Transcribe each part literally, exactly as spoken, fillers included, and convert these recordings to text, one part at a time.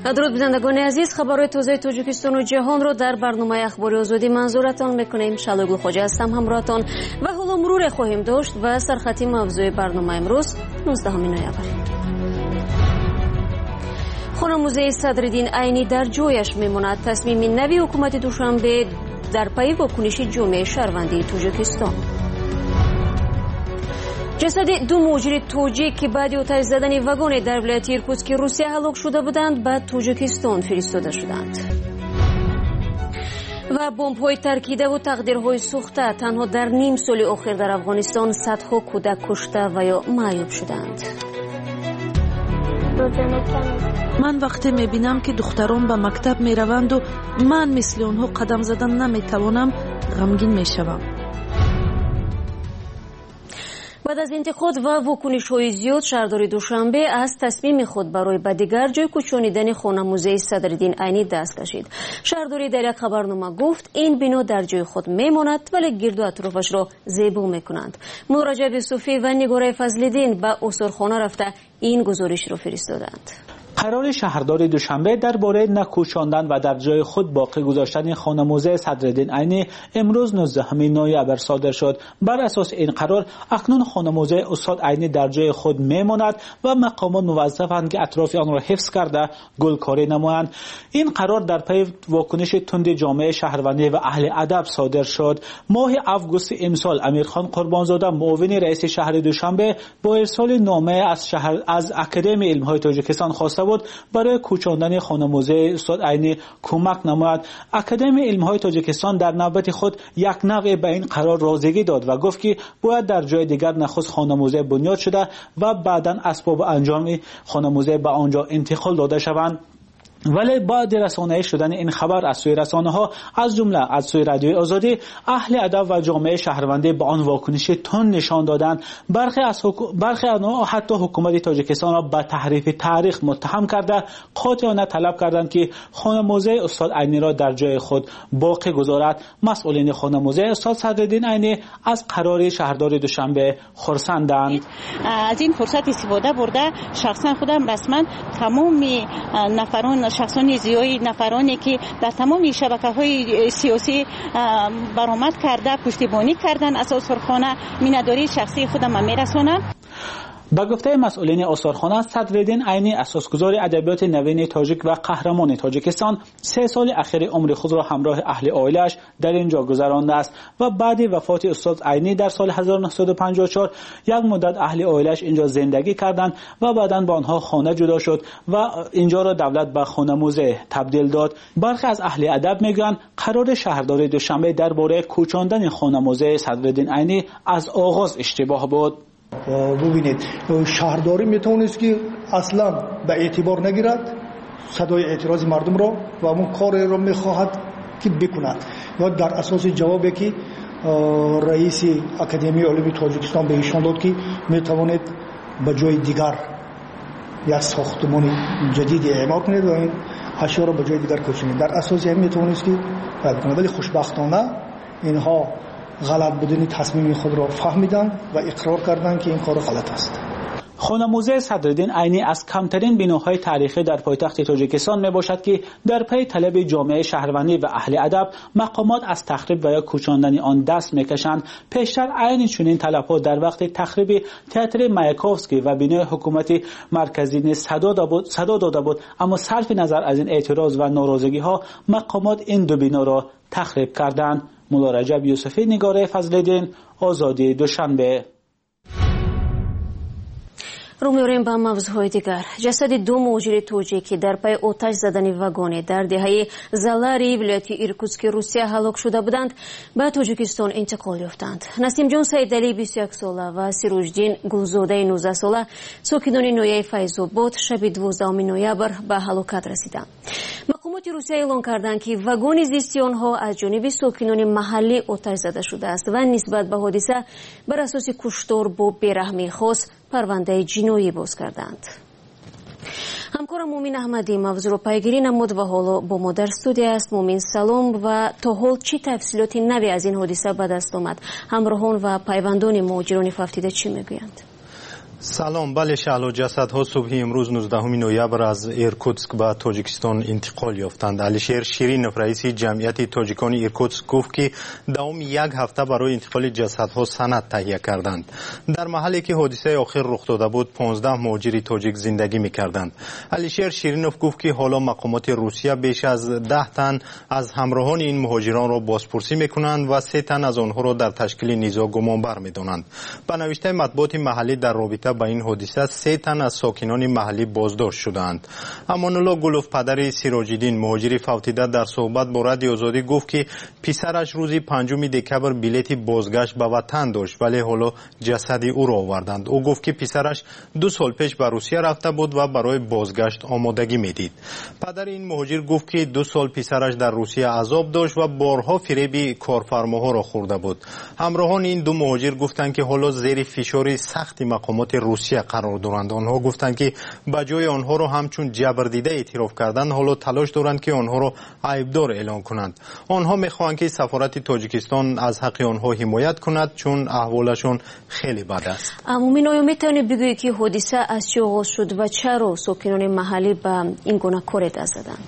درود بینندگان عزیز، خبرهای تازه تاجیکستان و جهان رو در برنامه اخباری آزادی منظورتان میکنیم. شالوگل خوجا هستم همراهتان و حالا مرور خواهیم داشت و سرخطی موضوع برنامه امروز نوزدهم نوامبر. خانموزه صدرالدین عینی در جایش میماند. تصمیم نوی حکومت دوشنبه در پی واکنش جامعه شهروندی تاجیکستان. جسد دو مهاجر تاجیک که بعد آتش زدن واگن در ولایت ایرکوتسک روسیه هلاک شده بودند به تاجیکستان فرستاده شدند. و بمب‌های ترکیده و تقدیرهای سوخته تنها در نیم سال اخیر در افغانستان صدها کودک کشته و یا معیوب شدند. من وقتی میبینم که دختران به مکتب میروند و من مثل آنها قدم زدن نمیتوانم غمگین میشوم. بعد از انتقاد و واکنش‌های زیاد، شهردار دوشنبه از تصمیم خود برای به دیگر جای کوچانیدن خانموزه صدرالدین عینی دست کشید. شهرداری در یک خبرنامه گفت این بنا در جای خود میماند ولی گرد و اطرافش را زیبا میکنند. مراجع صوفی و نگاره فضل‌الدین به آثارخانه رفته این گزارش را فرستادند. قرار شهردار دوشنبه درباره نکوشاندن و در جای خود باقی گذاشتن خانموزه صدرالدین عینی امروز نوزدهم نوامبر صادر شد. بر اساس این قرار اکنون خانموزه استاد عینی در جای خود میماند و مقامات موظفند که اطراف آن را حفظ کرده گلکاری نمایند. این قرار در پی واکنش تند جامعه شهروندی و اهل ادب صادر شد. ماه آگوست امسال امیرخان قربانزاده معاون رئیس شهر دوشنبه با ارسال نامه از شهر از اکادمی علم‌های تاجیکستان خواسته بود برای کوچاندن خانموزه استاد عینی کمک نماید. اکادمی علم‌های تاجیکستان در نوبت خود یک نوع به این قرار راضیگی داد و گفت که باید در جای دیگر نخست خانموزه بنیاد شده و بعداً اسباب انجام خانموزه به آنجا انتقال داده شوند. ولی بعد رسانه‌ای شدن این خبر از سوی رسانه‌ها از جمله از سوی رادیوی آزادی، اهل ادب و جامعه شهروندی به آن واکنش تند نشان دادند. برخی از حکو... برخی آنها حتی حکومت تاجیکستان را به تحریف تاریخ متهم کرده قاطعانه طلب کردند که خانموزه استاد عینی را در جای خود باقی گذارد. مسئولین خانموزه استاد صدرالدین عینی از قرار شهردار دوشنبه خرسندند. از این فرصت استفاده برده شخصا خودم رسما تمام نفران شخصان زیادی نفرانی که در تمام شبکه‌های سیاسی برآمد کرده پشتیبانی کردن از آثارخانه مینداری شخصی خودم میرسونم. با گفته مسئولین آثارخانه، صدرالدین عینی اساسگزار ادبیات نوین تاجیک و قهرمان تاجیکستان سه سال اخیر عمر خود را همراه اهل عائله‌اش در اینجا گذرانده است و بعد وفات استاد عینی در سال هزار و نهصد و پنجاه و چهار یک مدت اهل عائله‌اش اینجا زندگی کردند و بعداً با آنها خانه جدا شد و اینجا را دولت به خانموزه تبدیل داد. برخی از اهل ادب میگویند قرار شهردار دوشنبه درباره کوچاندن خانموزه صدرالدین عینی از آغاز اشتباه بود. ببینید شهرداری میتونست که اصلا به اعتبار نگیرد صدای اعتراض مردم را و اون کار را میخواهد که بکند و در اساس جوابی که رئیس اکادمی علوم تاجیکستان به ایشان داد که میتواند به جای دیگر یک ساختمان جدید اعمار کنید و این اشیا را به جای دیگر کوچانید. در اساس هم میتونست که رد کند، ولی خوشبختانه اینها غلط بودن تصمیم خود را فهمیدن و اقرار کردند که این کار غلط است. خانموزه صدرالدین عینی از کمترین بناهای تاریخی در پایتخت تاجیکستان می باشد که در پی طلب جامعه شهروندی و اهل ادب مقامات از تخریب و یا کوچاندن آن دست میکشند. پیشتر عین چنین طلبها در وقت تخریب تئاتر مایاکوفسکی و بنای حکومت مرکزی صدا داده بود، اما صرف نظر از این اعتراض و ناراضگی ها مقامات این دو بنا را تخریب کردند. مولا رجب یوسفی، نگاره فضل‌الدین، آزادی دوشنبه. رو می‌ریم به موضوعهای دیگر. جسد دو مهاجر تاجیکی در پی آتش زدن واگن در دهه زالاری ولایت ایرکوتسک روسیه هلاک شده بودند به تاجیکستان انتقال یافتند. نسیم جان سیدعلی بیست و یک ساله و سیروجدین گلزاده نوزده ساله ساکنان نویه فیض‌آباد شب دوازدهم نوامبر به هلاکت رسیدند. مقامات روسیه اعلام کردند که واگن زیستی آنها از جانب ساکنان محلی آتش زده شده است و نسبت به حادثه بر اساس کشتار با بیرحمی خاص پرونده جنایی باز کردند. همکارم مومین احمدی موضوع را پیگیری نمود و حالا با ما در استودیو است. مومین سلام و تا حال چی تفصیلات نوی از این حادثه به دست آمد؟ همراهان و پیوندان مهاجران ففتیده چی میگویند؟ سلام. بله، شهل و جسدها صبح امروز نوزدهم نوامبر از ایرکوتسک به تاجیکستان انتقال یافتند. علیشیر شیرینوف رئیس جمعیت تاجیکان ایرکوتسک گفت که دوام یک هفته برای انتقال جسدها سند تهیه کردند. در محلی که حادثه آخر رخ داده بود پانزده مهاجر تاجیک زندگی می‌کردند. علیشیر شیرینوف گفت که حالا مقامات روسیه بیش از ده تن از همراهان این مهاجران را بازپرسی می‌کنند و سه تن از آنها را در تشکیل نیزا گمانبر می‌دانند. به نوشته مطبوعات محلی در رابطه با این حادثه سه تن از ساکنان محلی بازداشت شدند. امان الله گلوف پدر سیراج‌الدین مهاجر فوتیده در صحبت با رادیو آزادی گفت که پسرش روز پنجم دکبر بلیت بازگشت به وطن داشت ولی حالا جسد او را آوردند. او گفت که پسرش دو سال پیش به روسیه رفته بود و برای بازگشت آمادگی میدید. پدر این مهاجر گفت که دو سال پسرش در روسیه عذاب داشت و بارها فریب کارفرماها را خورده بود. همراهان این دو مهاجر گفتند که حالا زیر فشار سخت مقامات روسیه قرار دارند. آنها گفتند که بجای آنها را همچون جبردیده اعتراف کردند حالا تلاش دارند که آنها را عیبدار اعلام کنند. آنها میخواهند که سفارت تاجیکستان از حق آنها حمایت کند چون احوالشون خیلی بد است. عمومی نویا میتونی بگویی که حادثه از چه آغاز شد و چرا ساکنان محلی به این گونه کار دست زدند؟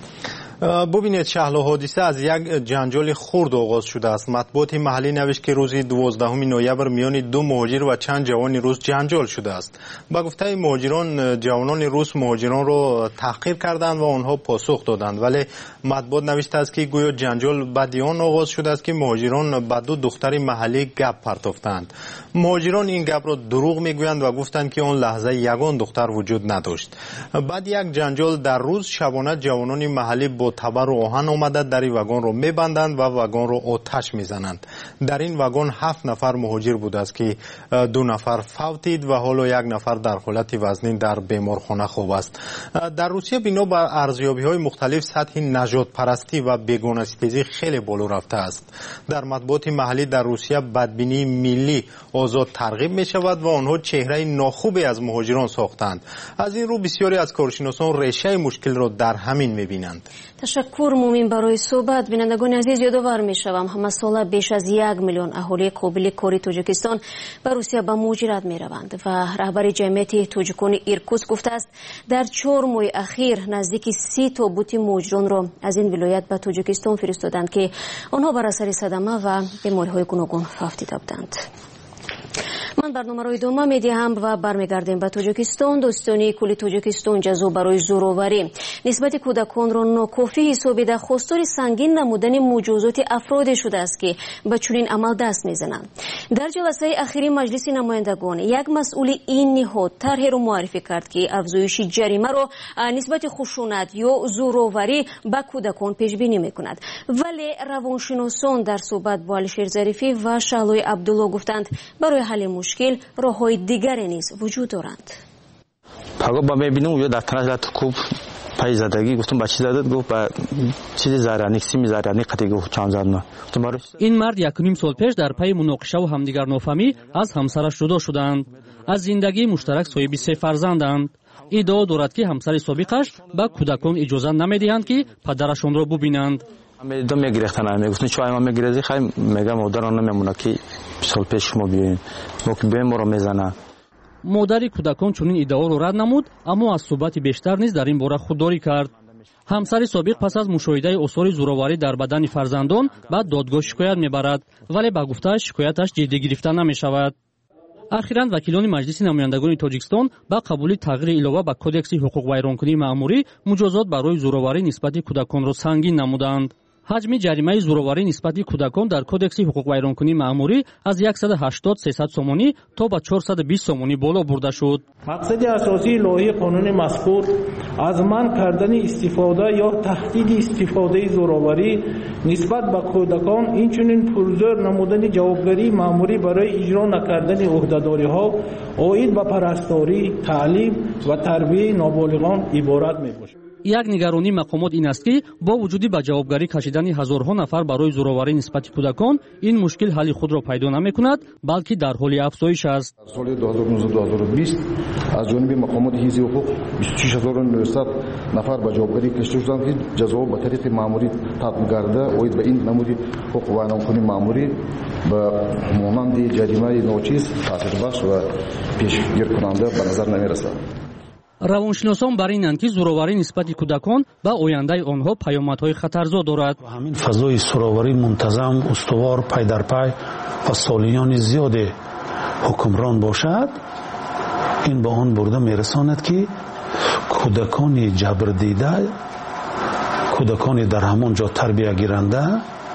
ببینید شهلا، حادثه از یک جنجال خرد آغاز شده است. مطبوعات محلی نوشت که روز دوازدهم نوامبر میان دو مهاجر و چند جوان روس جنجال شده است. با گفته مهاجران، جوانان روس مهاجران را تحقیر کردند و آنها پاسخ دادند، ولی مطبوعات نوشته است که گویا جنجال بدیان آغاز شده است که مهاجران به دو دختر محلی گپ پرداختند. مهاجران این گپ را دروغ میگویند و گفتند که آن لحظه یگان دختر وجود نداشت. بعد یک جنجال در روز شبانه جوانان محلی با تبر و آهن آمده در این وگان را میبندند و وگان را آتش میزنند. در این وگان هفت نفر مهاجر بود است که دو نفر فوتید و حالا یک نفر در حالت وزنین در بیمارخانه خواب است. در روسیه بنا بر ارزیابی های مختلف سطح نژاد پرستی و بیگانه ستیزی خیلی بالا رفته است. در مطبوعات محلی در روسیه بدبینی ملی آزاد ترغیب می شود و آنها چهره ناخوبی از مهاجران ساختند. از این رو بسیاری از کارشناسان ریشه مشکل را در همین میبینند. تشکر مومین برای صحبت. بینندگان عزیز یادآور میشوم همه ساله بیش از یک میلیون اهالی قابل کاری تاجیکستان به روسیه به مهاجرت میروند و رهبر جمعیت تاجیکان ایرکوتسک گفته است در چهار ماه اخیر نزدیک سی تابوت مهاجران را از این ولایت به تاجیکستان فرستادند که آنها بر اثر صدمه و بیماری‌های گوناگون فوتیده بودند. من برنامه را ادامه میدهم و برمیگردیم به تاجیکستان. دوستانی کل تاجیکستان جزا برای زورآوری نسبت کودکان را ناکافی حسابیده خواستار سنگین نمودن مجازات افرادی شده است که به چنین عمل دست میزنند. در جلسه اخیری مجلس نمایندگان یک مسئول این نهاد طرحی را معرفی کرد که افزایش جریمه را نسبت خشونت یا زورآوری به کودکان پیش بینی میکند، ولی روانشناسان در صحبت با علیشیر ظریفی و شهلای عبدالله گفتند برای حل مشکل راه‌های دیگری نیز وجود دارند. پگاه با میبینم یا در تنش خوب پای زدگی گفتم بچه زدت گفت با چیز زرانی سیمی زرانی قطعی گفت چند زدن. این مرد یک نیم سال پیش در پای مناقشه و همدیگر نافهمی از همسرش جدا شدند. از زندگی مشترک صاحب سه فرزندند. ادعا دارد که همسر سابقش به کودکان اجازه نمیدهند که پدرشان را ببینند. دو میگرفتن میگفتن چای ما میگرزی خیلی میگم مادر آن نمیمونه که سال پیش شما بیاین ما که بیایم ما رو میزنه. مادر کودکان چنین ادعا را رد نمود، اما از صحبت بیشتر نیز در این باره خودداری کرد. همسر سابق پس از مشاهده آثار زورآوری در بدن فرزندان به دادگاه شکایت میبرد، ولی به گفته‌اش شکایتش جدی گرفته نمیشود. اخیراً وکیلان مجلس نمایندگان تاجیکستان با قبول تغییر علاوه به کدکس حقوق ویرانکنی مأموری مجازات برای زورآوری نسبت کودکان را سنگین نمودند. حجم جریمه زورآوری نسبت کودکان در کدکس حقوق ویرانکنی مأموری از صد و هشتاد سیصد سومانی تا به چهارصد و بیست سومانی بالا برده شد. مقصد اساسی لایحه قانون مذکور از منع کردن استفاده یا تهدید استفاده زورآوری نسبت به کودکان، اینچنین پرزور نمودن جوابداری مأموری برای اجرا نکردن عهده‌داری‌ها عاید به پرستاری، تعلیم و تربیت نابالغان عبارت می‌باشد. як нигаронии мақомот ин аст ки бо вуҷуди ба ҷавобгарӣ кашидани ҳазорҳо нафар барои зӯроварӣ нисбати кӯдакон ин мушкил ҳалли худро пайдо намекунад, балки дар ҳоли афзоиш аст. соли ду ҳазору нуздаҳ ду ҳазору бист аз ҷониби мақомоти ҳизби ҳуқуқ бисту шаш ҳазору нӯҳсад нафар ба ҷавобгарӣ кашида шуданд ки ҷазоҳо ба тариқи маъмурӣ татбиқ гарда оид ба ин намуди ҳуқуқ ва айномухони маъмурӣ ба монанди ҷаримаи ночиз таъсирбахш ва пешгиркунанда ба назар намерасад. равоншиносон бар инанд ки зӯроварӣ нисбати кӯдакон ба ояндаи онҳо паёмадҳои хатарзо дорад. ҳамин фазои зӯроварӣ мунтазам, устувор, пайдарпай ва солиёни зиёде ҳукмрон бошад, ин ба он бурда мерасонад ки кӯдакони ҷабрдида, кӯдакони дар ҳамон ҷо тарбиягиранда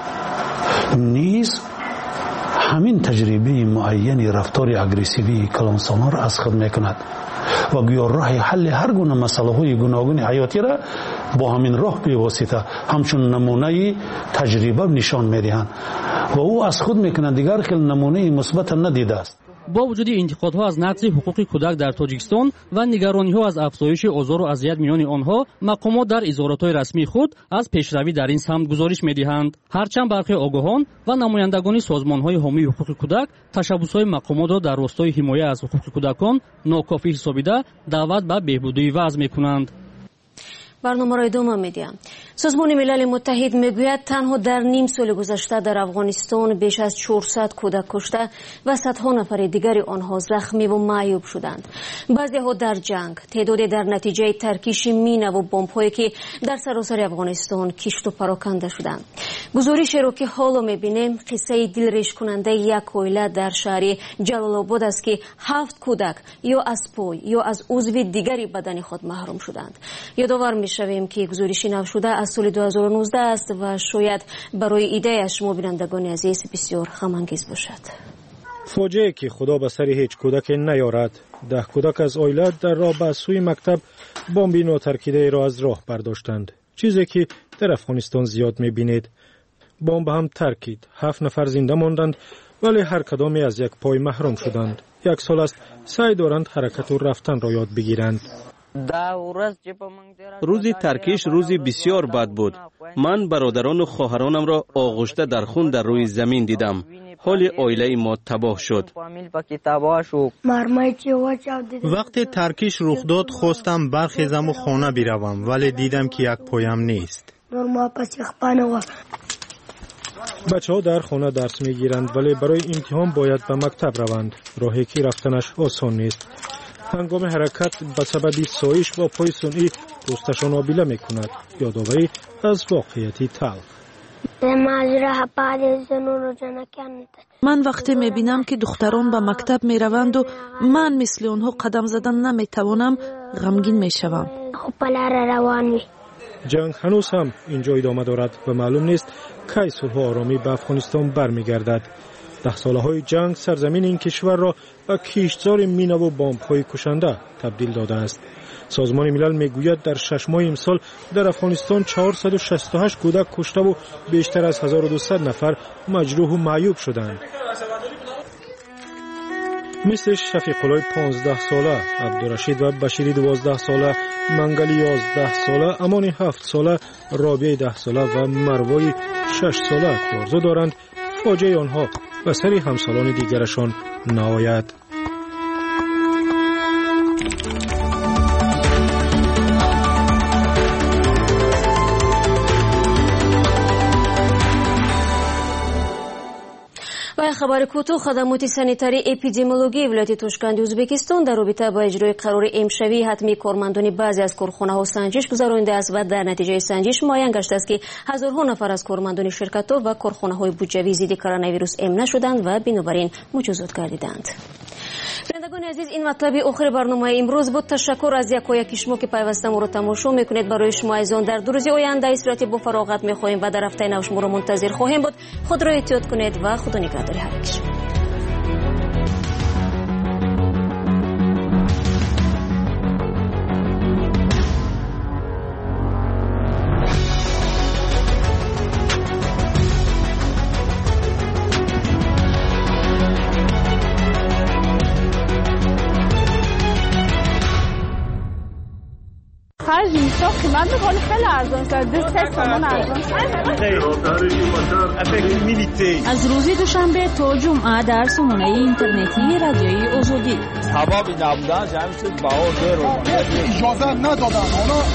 низ ҳамин таҷрибаи муайяни рафтори агрессивии калонсонҳоро аз худ мекунад ва гӯё роҳи ҳалли ҳар гуна масъалаҳои гуногуни ҳаётиро бо ҳамин роҳ бевосита ҳамчун намунаи таҷриба нишон медиҳанд ва ӯ аз худ мекунад дигар хел намунаи мусбата надидааст. бо вуҷуди интиқодҳо аз нақзи ҳуқуқи кӯдак дар тоҷикистон ва нигарониҳо аз афзоиши озору азият миёни онҳо, мақомот дар изоратҳои расмии худ аз пешравӣ дар ин самт гузориш медиҳанд. ҳарчанд бархи огоҳон ва намояндагони созмонҳои ҳомии ҳуқуқи кӯдак ташаббусҳои мақомотро дар ростори ҳимоя аз ҳуқуқи кӯдакон нокофӣ ҳисобида даъват ба беҳбудии вазъ мекунанд. барномаро идома медиҳам. созмони милали муттаҳид мегӯяд танҳо дар ним соли гузашта дар афғонистон беш аз чорсад кӯдак кушта ва садҳо нафари дигари онҳо захмиву маъюб шуданд. баъзеҳо дар ҷанг, теъдоде дар натиҷаи таркиши минаву бомбҳое ки дар саросари афғонистон кишту пароканда шуданд. гузоришеро ки ҳоло мебинем қиссаи дилрешкунандаи як оила дар шаҳри ҷалолобод аст ки ҳафт кӯдак ё аз пой ё аз узви дигари бадани худ маҳрум шуданд. ёдовар мешавем ки гузориши навшуда аз соли ду ҳазору нуздаҳ аст ва шояд барои идея аз шумо бинандагони азиз бисёр ғамангез бошад. фоҷеае ки худо ба сари ҳеҷ кӯдаке наёрад. даҳ кӯдак аз оила дар роҳ ба сӯи мактаб бомби нотаркидаеро аз роҳ бардоштанд, чизе ки дар афғонистон зиёд мебинед. бомб ҳам таркид, ҳафт нафар зинда монданд, вале ҳар кадоме аз як пой маҳрум шуданд. як сол аст саъй доранд ҳаракату рафтанро ёд бигиранд. рӯзи таркиш рӯзи бисёр бад буд. ман бародарону хоҳаронамро оғӯшта дар хун дар рӯи замин дидам. ҳоли оилаи мо табоҳ шуд. вақте таркиш рух дод хостам бархезаму хона биравам, вале дидам ки як поям нест. бачаҳо дар хона дарс мегиранд, вале барои имтиҳон бояд ба мактаб раванд. роҳе ки рафтанаш осон нест. ҳангоми ҳаракат ба сабаби соиш бо пои сунъӣ пӯсташон обила мекунад. ёдоварӣ аз воқеияти талх. ман вақте мебинам ки духтарон ба мактаб мераванду ман мисли онҳо қадам задан наметавонам, ғамгин мешавам. ҷанг ҳанӯз ҳам ин ҷо идома дорад ва маълум нест кай сулҳу оромӣ ба афғонистон бармегардад. даҳсолаҳои ҷанг сарзамини ин кишварро ба киштзори минаву бомбҳои кушанда табдил додааст. созмони милал мегӯяд дар шаш моҳи имсол дар афғонистон чаҳорсаду шасту ҳашт кӯдак куштаву бештар аз ҳазору дусад нафар маҷрӯҳу маъюб шуданд. мисли шафиқуллои понздаҳ сола, абдурашид ва башири дувоздаҳ сола, мангали ёздаҳ сола, амони ҳафт сола, робияи даҳ сола ва марвои шаш сола ки орзу доранд фоҷеаи онҳо ба сари ҳамсолони дигарашон наояд. ва хабари кӯтоҳ. хадамоти санитарии эпидемиологии вилояти Тошканди Ӯзбекистон дар робита ба иҷрои қарори эмшавии ҳатмии кормандони баъзе аз корхонаҳо санҷиш гузаронидааст ва дар натиҷаи санҷиш муайян гаштааст ки ҳазорҳо нафар аз кормандони ширкатҳо ва корхонаҳои буҷавии зидди коронавирус эмна шуданд ва бинобар ин муҷозот гардиданд. бинандагони азиз, ин матлаби охири барномаи имрӯз буд. ташаккур аз якояки шумо ки пайваста моро тамошо мекунед. барои шумо айзон дар ду рӯзи оянда исроати бо фароғат мехоҳем ва дар ҳафтаи нав шуморо мунтазир хоҳем буд. худро эҳтиёт кунед ва худо нигаҳдори ҳар як шумо. Hajim تو قیمت میکنی خیلی ارزان شد دو سه تومن ارزان از روز دوشنبه تا جمعه در سامانه اینترنتی رادیوی آزادی هوا نبودن جمعیت بهار زیر اجازه ندادن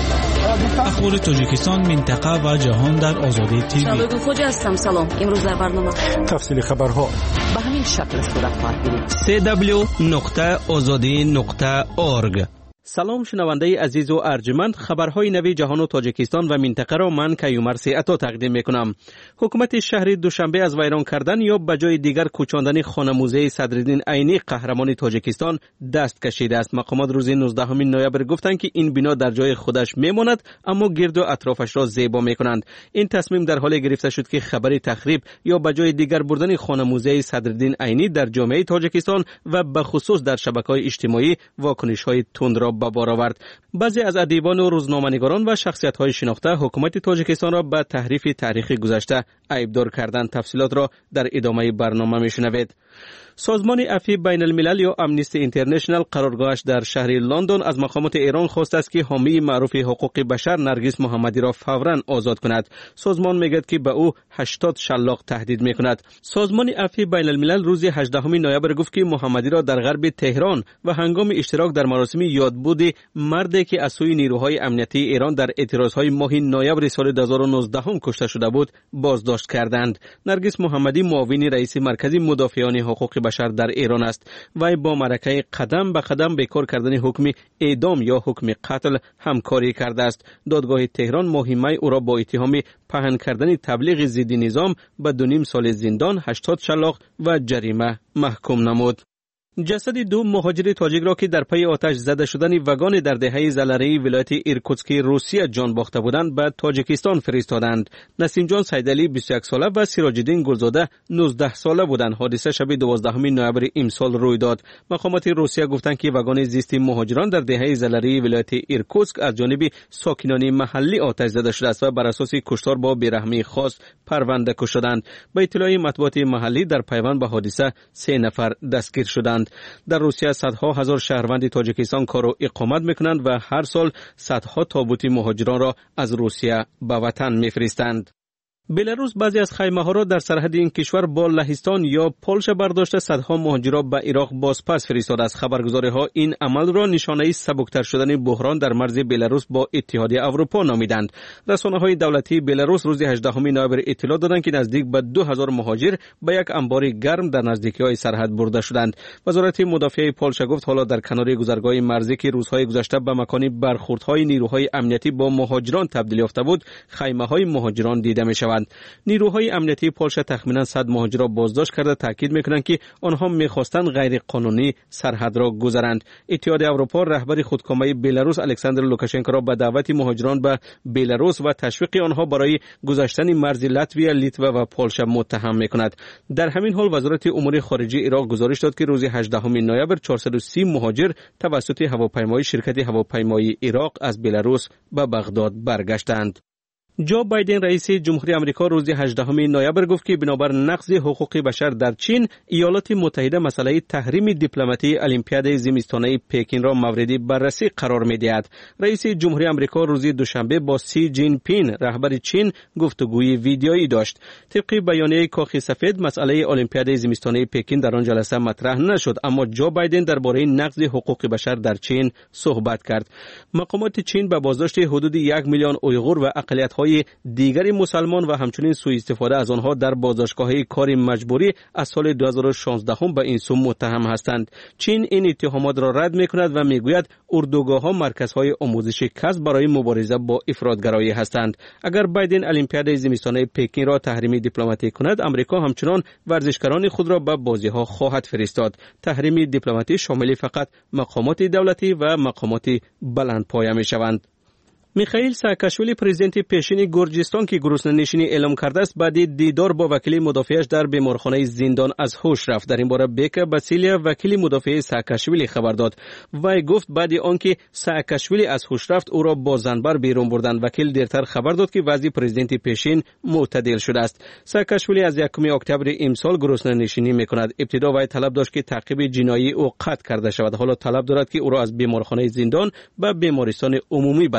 اخبار تاجیکستان منطقه و جهان در آزادی تیوی. شبکه خوجا هستم. سلام. امروز در برنامه تفصیل خبرها به همین شکل صورت خواهد گرفت. سی دبلیو نقطه آزادی نقطه اورگ. سلام شنونده عزیز و ارجمند، خبرهای نوی جهان و تاجیکستان و منطقه را من کیومر سیعتا تقدیم میکنم. حکومت شهر دوشنبه از ویران کردن یا به جای دیگر کوچاندن خانه موزه صدرالدین عینی قهرمان تاجیکستان دست کشیده است. مقامات روز نوزدهم نوامبر گفتند که این بنا در جای خودش میماند اما گرد و اطرافش را زیبا میکنند. این تصمیم در حال گرفته شد که خبری تخریب یا به جای دیگر بردن خانه موزه صدرالدین عینی در جامعه تاجیکستان و به خصوص در شبکه‌های اجتماعی واکنش‌های تند را به بار آورد. بعضی از ادیبان و روزنامه‌نگاران و شخصیت‌های شناخته حکومت تاجیکستان را به تحریف تاریخ گذشته عیبدار کردند. تفصیلات را در ادامه برنامه میشنوید. سازمان عفو بین الملل یا امنیستی اینترنشنال قرارگاهش در شهر لندن از مقامات ایران خواست است که حامی معروف حقوق بشر نرگس محمدی را فوراً آزاد کند. سازمان میگوید که به او هشتاد شلاق تهدید میکند. سازمان عفو بین الملل روز هجدهم نوامبر گفت که محمدی را در غرب تهران و هنگام اشتراک در مراسم یادبود مردی که از سوی نیروهای امنیتی ایران در اعتراضهای ماه نوامبر سال دو هزار و نوزده کشته شده بود بازداشت کردند. نرگس محمدی معاون رئیس مرکز مدافعان حقوق بشر در ایران است. وی با معرکه قدم به قدم به کار کردن حکم اعدام یا حکم قتل همکاری کرده است. دادگاه تهران ماه او را با اتهام پهن کردن تبلیغ ضد نظام به دو نیم سال زندان، هشتاد شلاق و جریمه محکوم نمود. جسد دو مهاجر تاجیک را که در پی آتش زده شدن واگن در دهه زلری ولایت ایرکوتسک روسیه جان باخته بودند به تاجیکستان فرستادند. نسیم جان سیدعلی بیست و یک ساله و سراج الدین گلزاده نوزده ساله بودند. حادثه شب دوازدهم نوامبر امسال روی داد. مقامات روسیه گفتند که واگن زیست مهاجران در دهه زلری ولایت ایرکوتسک از جانب ساکنان محلی آتش زده شده است و بر اساس کشتار با بیرحمی خاص پرونده کش شدند. به اطلاع مطبوعات محلی در پیوند به حادثه سه نفر دستگیر شدند. در روسیه صدها هزار شهروند تاجیکستان کار و اقامت میکنند و هر سال صدها تابوت مهاجران را از روسیه به وطن میفرستند. بلاروس بعضی از خیمه‌ها را در سرحد این کشور با لهستان یا پولش برداشته صدها مهاجر را به عراق بازپس فرستاده است. خبرگزاری‌ها این عمل را نشانه سبکتر شدن بحران در مرز بلاروس با اتحادیه اروپا نامیدند. رسانه‌های دولتی بلاروس روز هجدهم نوامبر اطلاع دادند که نزدیک به دو هزار مهاجر به یک انبار گرم در نزدیکی‌های سرحد برده شدند. وزارت مدافع پولش گفت حالا در کنار گذرگاه مرزی که روزهای گذشته به مکان برخوردهای نیروهای امنیتی با مهاجران تبدیل یافته بود، خیمه‌های مهاجران دیده می‌شوند. نیروهای امنیتی پولش تخمینا صد مهاجر را بازداشت کرده تاکید میکنند که آنها میخواستند غیر قانونی سرحد را گذرند. اتحادیه اروپا رهبر خودکامه بلاروس الکساندر لوکاشنکو را به دعوت مهاجران به بلاروس و تشویق آنها برای گذشتن مرز لاتویا، لیتوا و پولش متهم میکند. در همین حال وزارت امور خارجه عراق گزارش داد که روز هجدهم نوامبر چهارصد و سی مهاجر توسط هواپیمای شرکت هواپیمایی عراق از بلاروس به بغداد برگشتند. جو بایدن رئیس جمهوری آمریکا روز هجدهم نوامبر گفت که بنابر نقض حقوق بشر در چین، ایالات متحده مسئله تحریم دیپلماتی المپیاد زمستانه پکین را مورد بررسی قرار می‌دهد. رئیس جمهوری آمریکا روز دوشنبه با سی جین پین رهبر چین گفتگوی ویدیویی داشت. طبق بیانیه کاخ سفید مسئله المپیاد زمستانه پکین در آن جلسه مطرح نشد، اما جو بایدن درباره نقض حقوق بشر در چین صحبت کرد. مقامات چین به بازداشت حدود یک میلیون اویغور و اقلیت‌های دیگر مسلمان و همچنین سوء استفاده از آنها در بازداشتگاه‌های کار مجبوری از سال دو هزار و شانزده به این سو متهم هستند. چین این اتهامات را رد می‌کند و میگوید اردوگاه‌ها مرکزهای آموزش کسب برای مبارزه با افراطگرایی هستند. اگر بایدن المپیاد زمستانه پکین را تحریم دیپلماتیک کند، آمریکا همچنان ورزشکاران خود را به بازی‌ها خواهد فرستاد. تحریم دیپلماتی شامل فقط مقامات دولتی و مقامات بلندپایه می‌شوند. میخائیل ساکاشویلی پرزیدنت پیشین گرجستان که گرسنه‌نشینی اعلام کرده است بعد دیدار با وکیل مدافعش در بیمارخانه زندان از هوش رفت. در این باره بیکا باسیلیا وکیل مدافع ساکاشویلی خبر داد. وی گفت بعد آنکه ساکاشویلی از هوش رفت او را با زنبر بیرون بردند. وکیل دیرتر خبر داد که وضع پرزیدنت پیشین معتدل شده است. ساکاشویلی از یکم اکتبر امسال گرسنه‌نشینی میکند. ابتدا وی طلب داشت که تعقیب جنایی او قطع کرده شود. حالا طلب دارد که او را از بیمارخانه زندان به بیمارستان عمومی برند.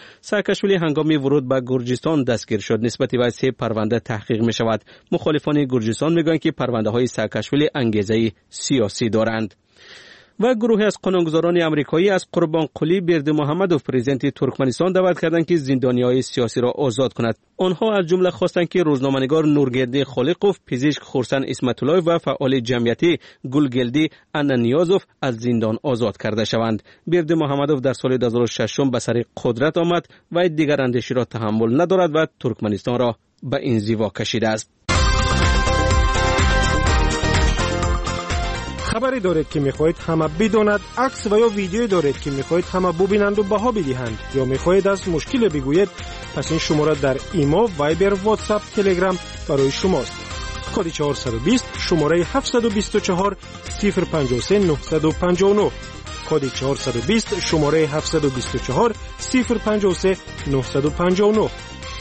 ساکاشویلی هنگام ورود به گرجستان دستگیر شد. نسبت به سه پرونده تحقیق می شود. مخالفان گرجستان می گویند که پرونده های ساکاشویلی انگیزه سیاسی دارند. و گروهی از قانونگذاران امریکایی از قربانقلی بردمحمدوف پرزیدنت ترکمنستان دعوت کردند که زندانیهای سیاسی را آزاد کند. آنها از جمله خواستند که روزنامه‌نگار نورگردی خالقوف، پزشک خورسن اسمت‌الله و فعال جمعیتی گلگلدی انانیازوف از زندان آزاد کرده شوند. بردمحمدوف در سال دو هزار و شش به سر قدرت آمد و دیگر اندیشه را تحمل ندارد و ترکمنستان را به انزوا کشیده است. خبری دارید که میخواهید همه بداند، عکس و یا ویدیویی دارید که میخواهید همه ببینند و بها بدهند، یا میخواهید از مشکل بگویید، پس این شماره در ایمو، وایبر، واتساپ، تلگرام برای شماست. کد چهارصد و بیست شماره هفتصد و بیست و چهار صفر پنجاه و سه نهصد و پنجاه و نه. کد چهارصد و بیست شماره هفتصد و بیست و چهار صفر پنجاه و سه نهصد و پنجاه و نه.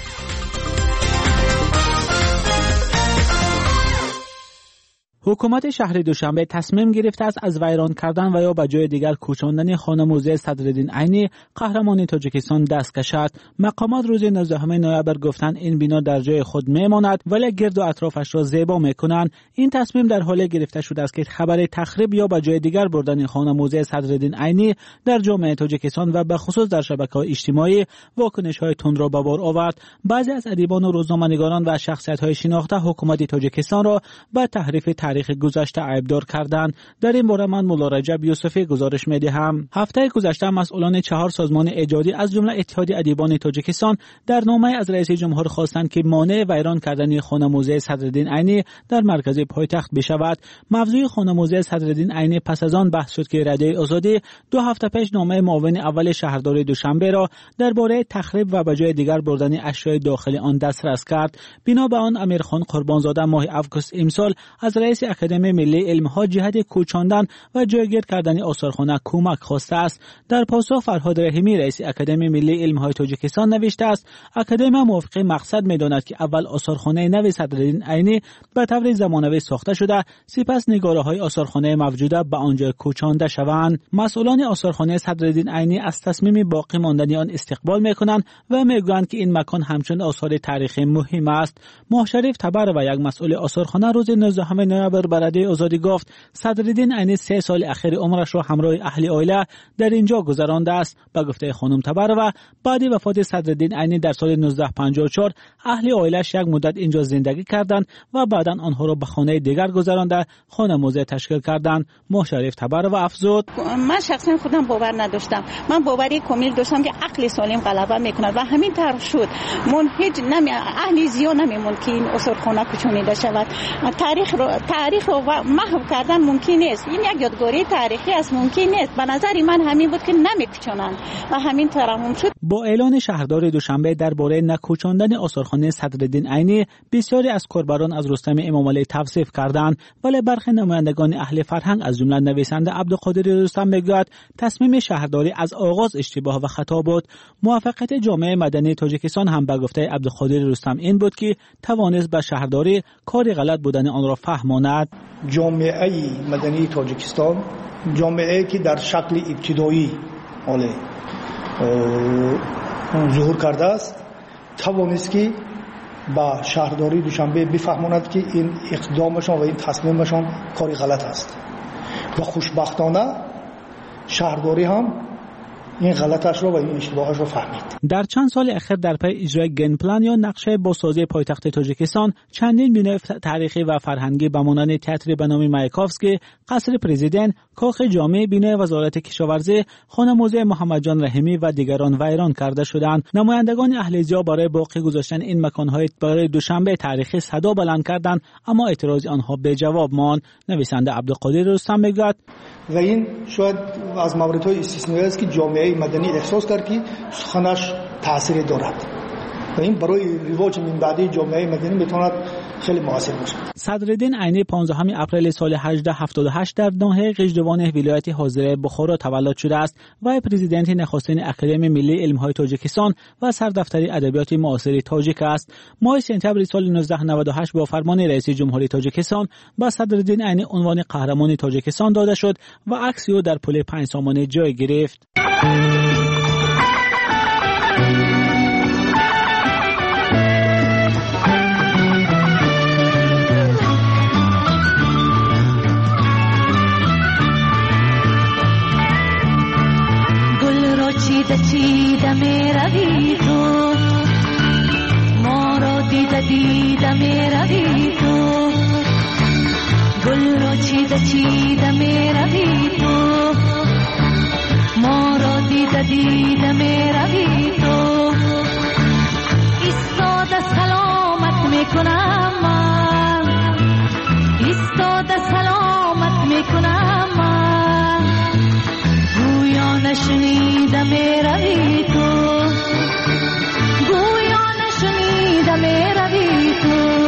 حکومت شهر دوشنبه تصمیم گرفته است از ویران کردن و یا به جای دیگر کوچاندن خانه موزه صدرالدین عینی قهرمان تاجیکستان دست کشد. مقامات روز نوزدهم نوامبر گفتند این بنا در جای خود میماند ولی گرد و اطرافش را زیبا میکنند. این تصمیم در حال گرفته شده است که خبر تخریب یا به جای دیگر بردن خانه موزه صدرالدین عینی در جامعه تاجیکستان و به خصوص در شبکه‌های اجتماعی واکنش‌های تند را به بار آورد. بعضی از ادیبان و روزنامه‌نگاران و شخصیت‌های شناخته حکومت تاجیکستان را به تحریف تاریخ گذشته عیبدار کردند. در این باره من مولا رجب یوسفی گزارش می‌دهم. هفته گذشته مسئولان چهار سازمان ایجادی از جمله اتحاد ادیبان تاجیکستان در نامه از رئیس جمهور خواستند که مانع ویران کردن خانه موزه صدرالدین عینی در مرکز پایتخت بشود. موضوع خانه موزه صدرالدین عینی پس از آن بحث شد که رده آزادی دو هفته پیش نامه معاون اول شهرداری دوشنبه را درباره تخریب و به جای دیگر بردن اشیاء داخل آن دسترس کرد. بنا به آن امیرخان قربانزاده ماه آگوست امسال از رئیس اکادمی ملی علم‌ها جهت کوچاندن و جایگیر کردن آثارخانه کمک خواسته است. در پاسخ فرهاد رحیمی رئیس اکادمی ملی علم‌های تاجیکستان نوشته است اکادمی موافق مقصد می‌داند که اول آثارخانه نو صدرالدین عینی به طور زمانوی ساخته شده، سپس نگاره‌های آثارخانه موجوده به آنجا کوچانده شوند. مسئولان آثارخانه صدرالدین عینی از تصمیم باقی ماندنی آن استقبال می‌کنند و می‌گویند که این مکان همچون آثار تاریخی مهم است. ماهشریف تبر و یک مسئول آثارخانه روز نوزدهم نوامبر برای آزادی گفت صدرالدین عینی سه سال اخیر عمرش را همراه اهل عائله در اینجا گذرانده است. به گفته خانم تبروا بعد وفات صدرالدین عینی در سال نوزده پنجاه و چهار اهل عائله‌اش یک مدت اینجا زندگی کردند و بعدا آنها را به خانه دیگر گذرانده خانه موزه تشکیل کردند. ماهشریف تبروا افزود من شخصا خودم باور نداشتم. من باوری کامل داشتم که عقل سالم غلبه میکند و همین طرح شد. من هیچ نمی اهل زیاد نمیموند که این آثارخانه کوچونیده شود. تاریخ رو تاریخ رو محو کردن ممکن نیست. این یک یادگاری تاریخی است، ممکن نیست. به نظر من همین بود که نمیکوچانند و همین طرح شد. با اعلان شهردار دوشنبه درباره نکوچاندن آثارخانه صدرالدین عینی بسیاری از کاربران از رستم امامعلی توصیف کردند، ولی برخی نمایندگان اهل فرهنگ از جمله نویسنده عبدالقادر رستم میگوید تصمیم شهرداری از آغاز اشتباه و خطا بود. موافقت جامعه مدنی تاجیکستان هم به گفته عبدالقادر رستم این بود که توانست به شهرداری کار غلط بودن آن را فهماند. جامعه مدنی تاجیکستان جامعه که در شکل ابتدایی حالا ظهور کرده است توانست که با شهرداری دوشنبه بفهماند که این اقدامشان و این تصمیمشان کاری غلط است و خوشبختانه شهرداری هم این غلطش رو و این اشتباهش رو فهمید. در چند سال اخیر در پی اجرای گن پلان یا نقشه بازسازی پایتخت تاجیکستان چندین بنای تاریخی و فرهنگی به مانند تئاتر به نام مایکوفسکی، قصر پرزیدنت، کاخ جامع، بنای وزارت کشاورزی، خانه موزه محمد جان رحیمی و دیگران ویران کرده شدند. نمایندگان اهل زیا برای باقی گذاشتن این مکان‌های برای دوشنبه تاریخی صدا بلند کردند، اما اعتراض آنها به جواب ماند. نویسنده عبدالقادر رستم میگوید و این شاید از موردهای استثنایی است که جامعه مدنی احساس کرد که سخنش تاثیر دارد و این برای رواج من بعدی جامعه مدنی میتواند خیلی موثر باشد. صدرالدین عینی پانزدهم اپریل سال هجده هفتاد و هشت در ناحیه قژدوان ولایت حاضره بخارا تولد شده است و پرزیدنت نخستین اکادمی ملی علم‌های تاجیکستان و سردفتر ادبیات معاصر تاجیک است. ماه سپتامبر سال نوزده نود و هشت با فرمان رئیس جمهوری تاجیکستان به صدرالدین عینی عنوان قهرمان تاجیکستان داده شد و عکس او در پل پنج سامانه جای گرفت. چیده می روی تو ما را دیده دیده می روی تو گل را چیده چیده می روی تو ما را دیده دیده می روی تو ایستاده سلامت می کنم من ایستاده سلامت می کنم من گویا نشنیده می روی تو گویا نشنیده می روی تو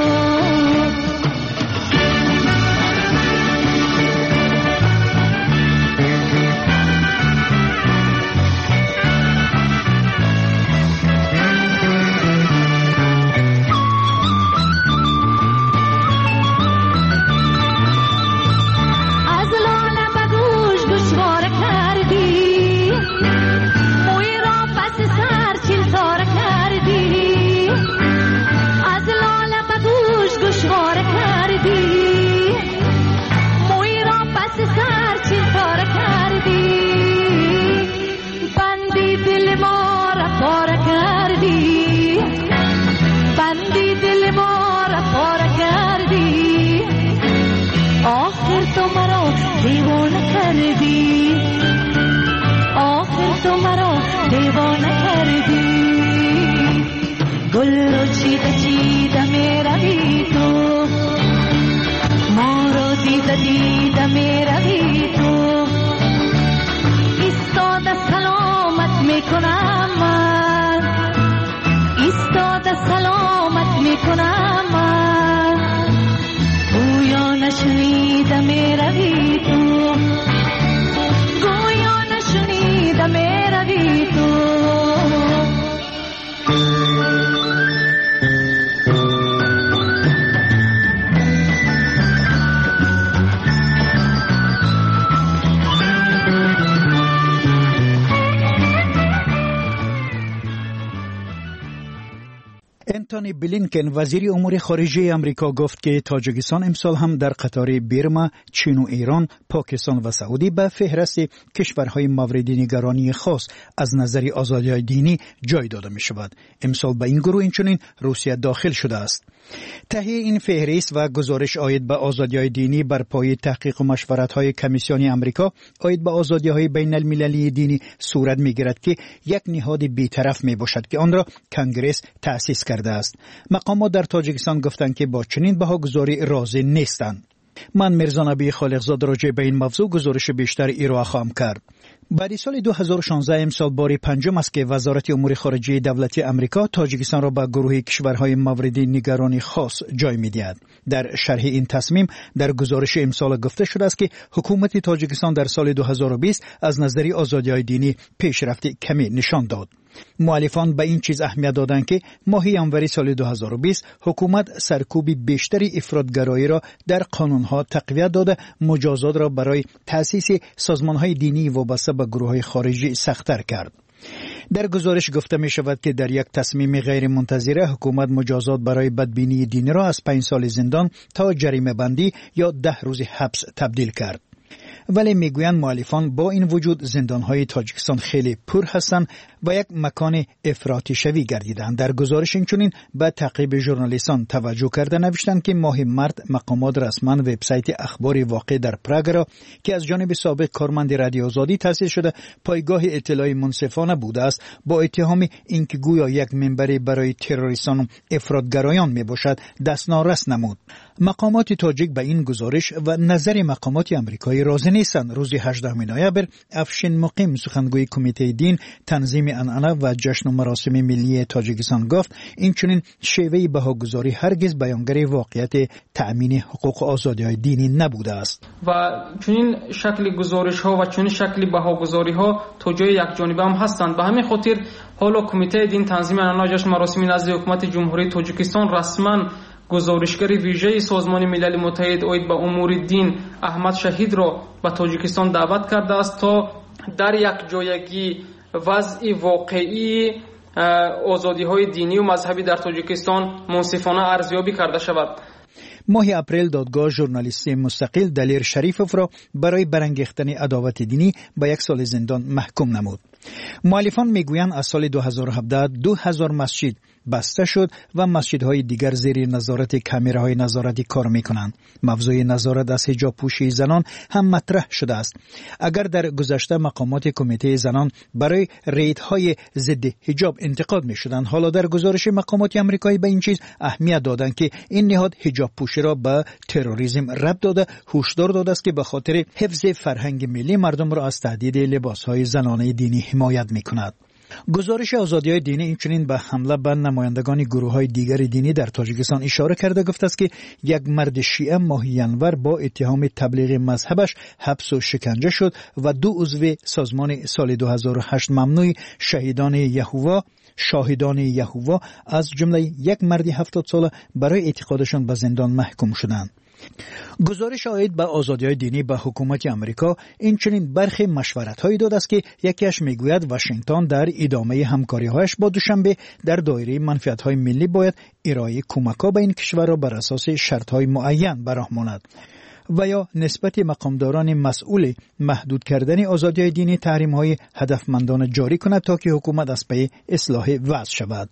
گل چیده چیده می روی تو ما رو دیده دیده می روی تو ایستاده سلامت می کنم من ایستاده سلامت می کنم من گویا نشنیده می روی تو گویا نشنیده می روی تو انتونی بلینکن وزیر امور خارجه امریکا گفت که تاجیکستان امسال هم در قطار برما، چین و ایران، پاکستان و سعودی به فهرست کشورهای مورد نگرانی خاص از نظر آزادی دینی جای داده می شود. امسال به این گروه اینچنین روسیه داخل شده است. تهیه این فهرست و گزارش عاید به آزادی‌های دینی بر پایه تحقیق و مشورت‌های کمیسیون آمریکا عاید به آزادی‌های بین المللی دینی صورت می‌گیرد که یک نهاد بی‌طرف میباشد که آن را کنگره تأسیس کرده است. مقامات در تاجیکستان گفتند که با چنین بهاگذاری راضی نیستند. من میرزا نبی خالقزاد راجع به این موضوع گزارش بیشتر ارائه خواهم کرد. بعد سال دو هزار و شانزده امسال بار پنجم است که وزارت امور خارجه دولتی امریکا تاجیکستان را به گروه کشورهای مورد نگرانی خاص جای می‌دهد. در شرح این تصمیم در گزارش امسال گفته شده است که حکومت تاجیکستان در سال دو هزار و بیست از نظر آزادی‌های دینی پیشرفت کمی نشان داد. مؤلفان به این چیز اهمیت دادند که ماه ژانویه سال دو هزار و بیست حکومت سرکوب بیشتری افراطگرایی را در قانونها تقویت داده مجازات را برای تأسیس سازمانهای دینی وابسته به گروه‌های خارجی سخت‌تر کرد. در گزارش گفته می شود که در یک تصمیم غیر منتظره حکومت مجازات برای بدبینی دینی را از پنج سال زندان تا جریمه بندی یا ده روز حبس تبدیل کرد. ولی میگویند مؤلفان با این وجود زندانهای تاجیکستان خیلی پر هستند و یک مکان افراطی شوی گردیدند. در گزارش اینچنین به تعقیب ژورنالیستان توجه کرده نوشتند که ماه مارس مقامات رسما وبسایت اخبار واقع در پراگ را که از جانب سابق کارمند رادیو آزادی تأسیس شده پایگاه اطلاع منصفانه بوده است با اتهام اینکه گویا یک منبری برای تروریستان و افراطگرایان میباشد دست نارس نمود. مقامات تاجیک به این گزارش و نظر مقامات آمریکایی راضی نیستند. روز هجدهم نوامبر افشین مقیم سخنگوی کمیته دین تنظیم انعنه و جشن و مراسم ملی تاجیکستان گفت این چنین شیوه بهاگذاری هرگز بیانگر واقعیت تأمین حقوق آزادی‌های دینی نبوده است و چنین شکل گزارش ها و چنین شکل بهاگذاری ها تا جای یک جانبه هم هستند. به همین خاطر حالا کمیته دین تنظیم انعنه جشن مراسم نزد حکومت جمهوری تاجیکستان رسما گزارشگر ویژه سازمان ملل متحد عاید به امور دین احمد شهید را به تاجیکستان دعوت کرده است تا در یک جایگی وضع واقعی آزادی های دینی و مذهبی در تاجیکستان منصفانه ارزیابی کرده شود. ماه اپریل دادگاه ژورنالیستی مستقل دلیر شریفوف را برای برانگیختن عداوت دینی به یک سال زندان محکوم نمود. مؤلفان میگویند از سال دو هزار و هفده دو هزار مسجد بسته شد و مسجدهای دیگر زیر نظارت کامراهای نظارتی کار میکنند. موضوع نظارت از حجاب پوشی زنان هم مطرح شده است. اگر در گذشته مقامات کمیته زنان برای ریدهای ضد حجاب انتقاد میشدند، حالا در گزارش مقامات آمریکایی به این چیز اهمیت دادند که این نهاد حجاب پوشی را به تروریسم ربط داده، هشدار داده است که به خاطر حفظ فرهنگ ملی مردم را از تهدید لباسهای زنانه دینی حمایت میکند. گزارش آزادی‌های دینی اینچنین به حمله به نمایندگان گروه‌های دیگر دینی در تاجیکستان اشاره کرده گفته است که یک مرد شیعه ماه ینور با اتهام تبلیغ مذهبش حبس و شکنجه شد و دو عضو سازمان سال دو هزار و هشت ممنوع شهیدان یهوه شاهدان یهوه از جمله یک مرد هفتاد ساله برای اعتقادشان به زندان محکوم شدند. گزارش عاید به آزادی‌های دینی به حکومت آمریکا اینچنین برخی مشورت‌هایی داده است که یکیش میگوید واشنگتن در ادامه همکاری‌هایش با دوشنبه در دایره منفعت‌های ملی باید ارائه کمک‌ها به این کشور را بر اساس شرط‌های معین به راه ماند و یا نسبت مقامداران مسئول محدود کردن آزادی‌های دینی تحریم‌های هدفمندانه جاری کند تا که حکومت از پی اصلاح وضع شود.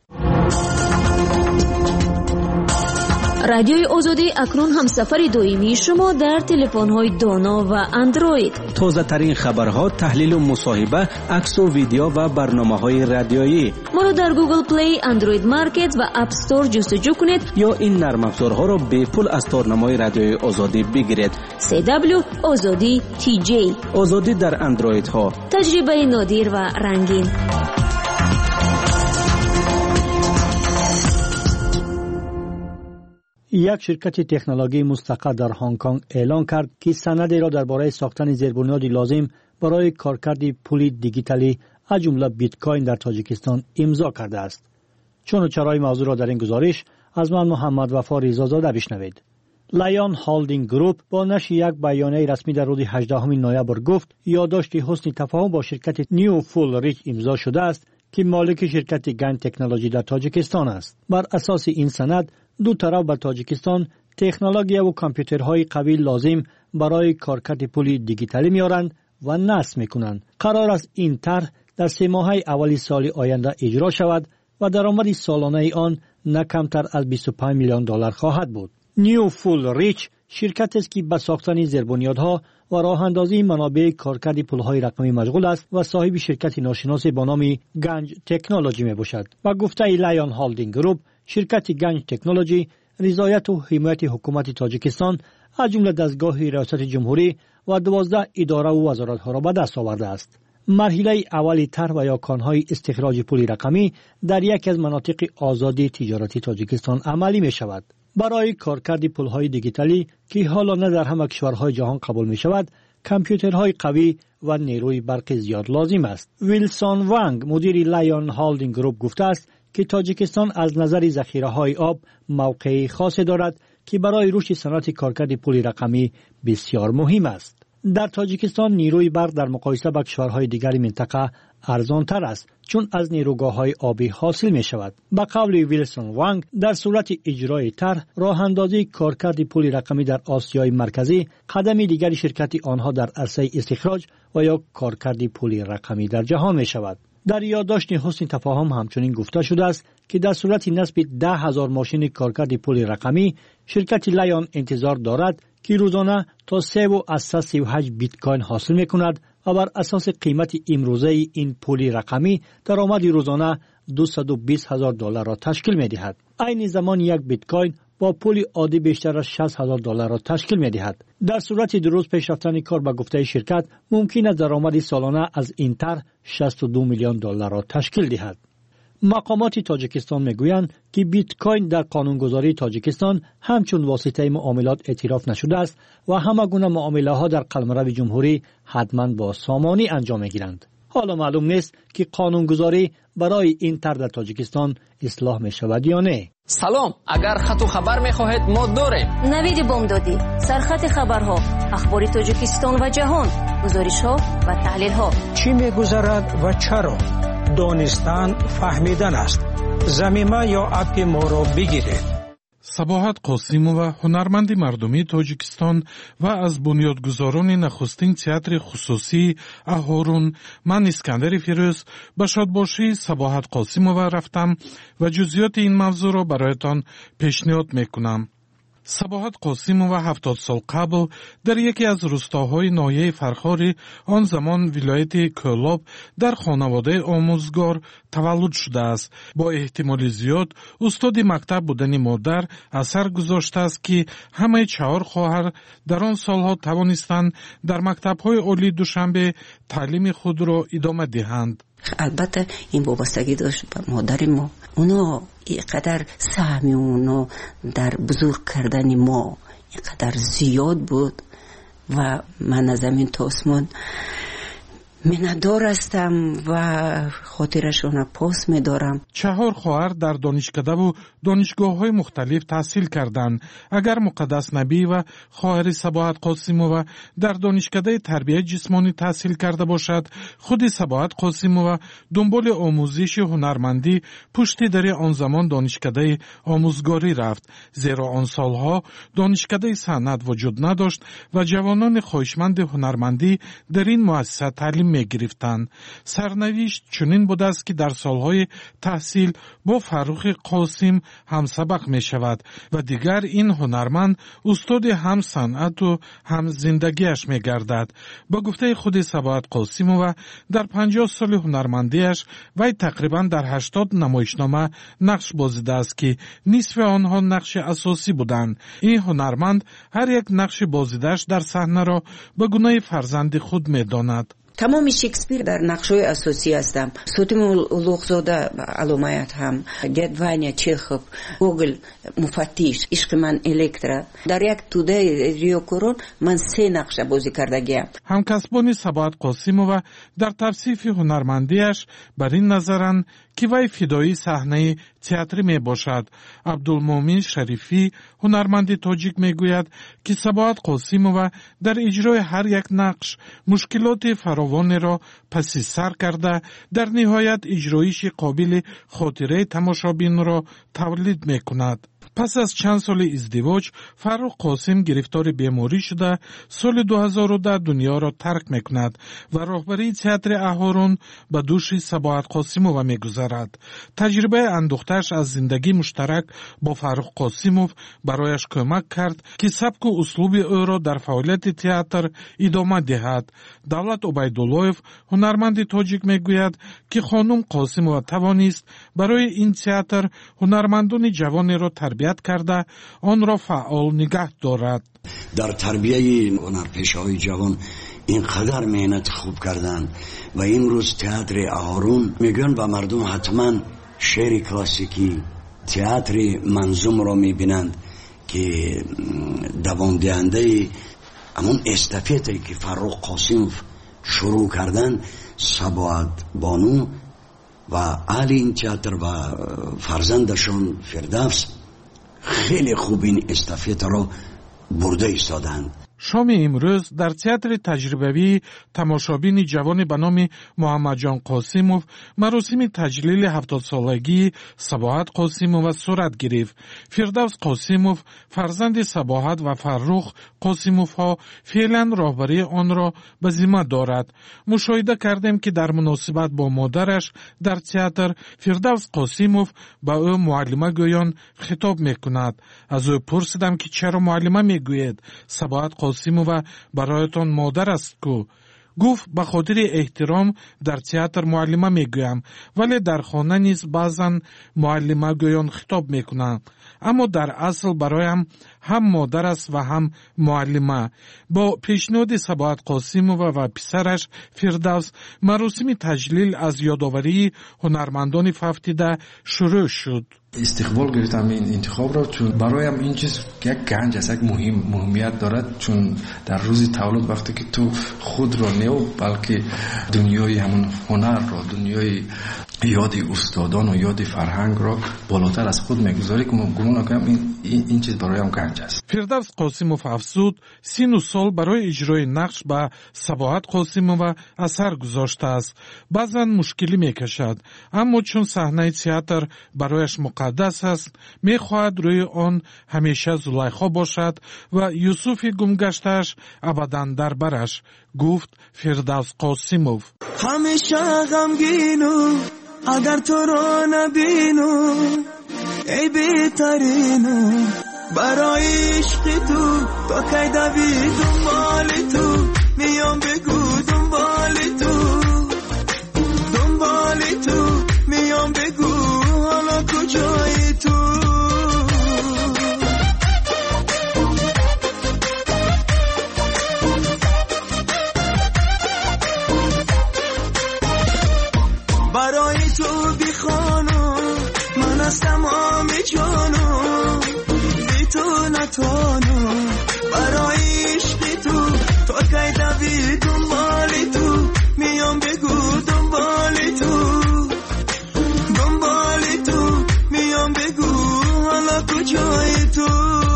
رادیوی آزادی اکنون همسفر دائمی شما در تلفن‌های دانا و اندروید. تازه ترین خبرها، تحلیل و مصاحبه، عکس و ویدیو و برنامه‌های رادیویی. ما را در گوگل پلی، اندروید مارکت و اپ استور جستجو کنید یا این نرم افزارها را به پول از تارنمای رادیوی آزادی بگیرید. سی دبلیو آزادی تی جی. آزادی در اندروید ها. تجربه نادر و رنگین. یک شرکت تکنولوژی مستقل در هنگ کنگ اعلان کرد که سندی را درباره ساختن زیربنیاد لازم برای کارکرد پول دیجیتالی از جمله بیت کوین در تاجیکستان امضا کرده است. چون و چرای موضوع را در این گزارش از من محمد وفا رضازاده بشنوید. لایون هالدینگ گروپ با نشر یک بیانیه رسمی در روز هجدهم نوامبر گفت یادداشت حسن تفاهم با شرکت نیو فول ریچ امضا شده است که مالک شرکت گنج تکنولوژی در تاجیکستان است. بر اساس این سند دو طرف به تاجیکستان تکنولوژی و کامپیوترهای قوی لازم برای کارکرد پول دیجیتالی میارند و نصب میکنند. قرار است این طرح در سه ماهه اولی سال آینده اجرا شود و درآمد سالانه آن نه کمتر از بیست و پنج میلیون دلار خواهد بود. نیو فول ریچ شرکت است که به ساختن زیربنیادها و راه اندازی منابع کارکرد پولهای رقمی مشغول است و صاحب شرکت ناشناس با نام گنج تکنولوژی می باشد. و گفته لایون هالدینگ گروپ شرکت گنج تکنولوژی رضایت و حمایت حکومت تاجیکستان از جمله دستگاه ریاست جمهوری و دوازده اداره و وزارت‌ها را به دست آورده است. مرحله اولی طرح و یاکانهای استخراج پول رقمی در یکی از مناطق آزادی تجارتی تاجیکستان عملی می شود. برای کارکرد پولهای دیجیتالی که حالا نه در همه کشورهای جهان قبول می شود، کامپیوترهای قوی و نیروی برق زیاد لازم است. ویلسون وانگ مدیر لایون هالدینگ گروپ گفته است که تاجیکستان از نظر ذخیره‌های آب موقعی خاص دارد که برای رشد صنعت کارکرد پول رقمی بسیار مهم است. در تاجیکستان نیروی برق در مقایسه با کشورهای دیگر منطقه ارزانتر است چون از نیروگاه‌های آبی حاصل می شود. به قول ویلسون وانگ در صورت اجرای طرح راه اندازی کارکرد پول رقمی در آسیای مرکزی قدم دیگر شرکت آنها در عرصه استخراج و یا کارکرد پول رقمی در جهان می شود. در یادداشت حسن تفاهم همچنین گفته شده است که در صورت نصب ده هزار ماشین کارکرد پول رقمی شرکت لایون انتظار دارد که روزانه تا سه و از سی و هشت بیت کوین حاصل می کند و بر اساس قیمت امروزه این پول رقمی درآمد روزانه دویست و بیست هزار دلار را تشکیل می دهد. عین زمان یک بیت کوین با پول عادی بیشتر از شصت هزار دلار را تشکیل می دهد. در صورت درست پیش رفتن کار به گفته شرکت ممکن است درآمد سالانه از این طرح شصت و دو میلیون دلار را تشکیل دهد. مقامات تاجیکستان میگویند که بیت کوین در قانونگذاری تاجیکستان همچون واسطه معاملات اعتراف نشده است و همه گونه معامله ها در قلمرو جمهوری حتما با سامانی انجام میگیرند. حالا معلوم نیست که قانونگذاری برای این طرح در تاجیکستان اصلاح می شود یا نه. سلام، اگر خط و خبر می خواهید ما داریم. نوید بامدادی، سرخط خبرها، اخبار تاجیکستان و جهان، گزارش ها و تحلیل ها. چی می گذرد و چرا؟ دانستن فهمیدن است. زمینه یا اپ ما را بگیرید. сабоҳат қосимова ҳунарманди мардумии тоҷикистон ва аз бунёдгузорони нахустин театри хусусии аҳорун ман искандари фирӯз ба шодбошии сабоҳат қосимова рафтам ва ҷузъиёти ин мавзӯъро бароятон пешниҳод мекунам. сабоҳат қосимова ҳафтод сол қабл дар яке аз рӯстоҳои ноҳияи Фархори он замон вилояти Кӯлоб дар хонаводаи омӯзгор таваллуд шудааст. бо эҳтимоли зиёд устоди мактаб будани модар асар гузоштааст ки ҳамаи чаҳор хоҳар дар он солҳо тавонистанд дар мактабҳои олии Душанбе таълими худро идома диҳанд. البته این وابستگی داشت به مادر ما. اونا اینقدر سهمی اونا در بزرگ کردن ما اینقدر زیاد بود و من از زمین تا آسمان منتدار هستم و خاطرشون پاس می‌دارم. چهار خواهر در دانشکده و دانشگاه‌های مختلف تحصیل کردند. اگر مقدس نبی و خواهر سباحت قاسیمووا در دانشکده تربیت جسمانی تحصیل کرده باشد، خود سباحت قاسیمووا دنبال آموزش هنرمندی پشت در آن زمان دانشکده آموزگاری رفت، زیرا آن سالها دانشکده صنعت وجود نداشت و جوانان خواهشمند هنرمندی در این مؤسسه تعلیم می گرفتند. سرنوشت چنین بود است که در سالهای تحصیل با فروخ قاسم هم سبق می شود و دیگر این هنرمند استاد هم صنعت و هم زندگیش می گردد. با گفته خود سباحت قاسیمووا در پنجاه سال هنرمندیش وی تقریبا در هشتاد نمایشنامه نقش بازیده است که نصف آنها نقش اساسی بودند. این هنرمند هر یک نقش بازیدهش در صحنه را به گونه فرزند خود می داند. تمام شکسپیر در نقش‌های اساسی هستم. سوتیم اولوغزاده علامت هم، گدوانیا چخوف، گوگل مفتیش، عشق من الکترا. در یک توده ریو کورون من سه نقش بازی کردگیم. همکسبان سباحت قاسیمووا در توصیف هنرمندیش بر این نظرند که وی فدایی صحنه تئاتری می باشد. عبدالمومن شریفی هنرمند تاجیک می گوید که سباحت قاسیمووا در اجرای هر یک نقش مشکلات فراوانی را پس سر کرده در نهایت اجرایش قابل خاطره تماشابین را تولید می کند. پس از چند سال ازدواج فروخ قاسم گرفتار بیماری شده سال دو هزار و ده دنیا را ترک میکند و راهبری تئاتر اهارون به دوش سباحت قاسیمووا میگذرد. تجربه اندوختش از زندگی مشترک با فروخ قاسیموو برایش کمک کرد که سبک و اسلوب او را در فعالیت تئاتر ادامه دهد. دولت عبیداللهیف هنرمند تاجیک میگوید که خانم قاسیمووا توانست برای این تئاتر هنرمندان جوانی را تربیت کرده آن را فعال نگه دارد. در تربیه هنرپیشه‌های جوان اینقدر مهنت خوب کردند و امروز تئاتر اهارون میگن و مردم حتما شعر کلاسیکی تئاتر منظوم را میبینند که دوام دهنده همون استافیتی که فروخ قاسم شروع کردن سباحت بانو و اهل این تئاتر و فرزندشون فردوس خیلی خوب این استافیت را برده ایستادند. شام امروز در تئاتر تجربوی تماشابین جوان به نام محمد جان قاسیموو مراسم تجلیل هفتاد سالگی سباحت قاسیمووا صورت گرفت. فردوس قاسیموو فرزند سباحت و فرخ قاسیمووها فعلا راهبری آن را به ذمه دارد. مشاهده کردیم که در مناسبت با مادرش در تئاتر فردوس قاسیموو به او معلمه گویان خطاب میکند. از او پرسیدم که چرا معلمه میگوید؟ سباحت قاسیمووا برایتان مادر است کو؟ گفت به خاطر احترام در تئاتر معلمه میگویم ولی در خانه نیز بعضا معلمه گویان خطاب میکنم، اما در اصل برایم هم مادر است و هم معلمه. با پیشنهاد سباحت قاسیمووا و پسرش فردوس مراسم تجلیل از یادآوری هنرمندان فوتیده شروع شد. استقبال گرفتم این انتخاب را چون برایم این چیز یک گنج است، یک مهم مهمیت دارد، چون در روز تولد وقتی که تو خود را نه بلکه دنیای همون هنر را، دنیای یاد استادان و یاد فرهنگ را بالاتر از خود میگذاری که گمان کنم این, این, این چیز برایم گنج است. فردوس قاسمов افزود سین سال برای اجرای نقش به سباحت قاسمова اثر گذاشته است. بعضا مشکلی میکشد، اما چون صحنه تئاتر برایش مقدس است میخواهد روی آن همیشه زلیخا باشد و یوسف گمگشتش ابدا در برش، گفت فردوس قاسمov. همیشه غمگینو اگر تو رو نبینو ای بهترینو برای عشق تو تا کی دوی دنبال تو میام بگو دنبال تو دنبال تو میام بگو حالا کجایی تو برای تو بی خانو من از تمام جانو بی تو نتانو برای عشق تو تا کی دوی دنبال تو میام بگو دنبال تو دنبال تو میام بگو حالا کجای تو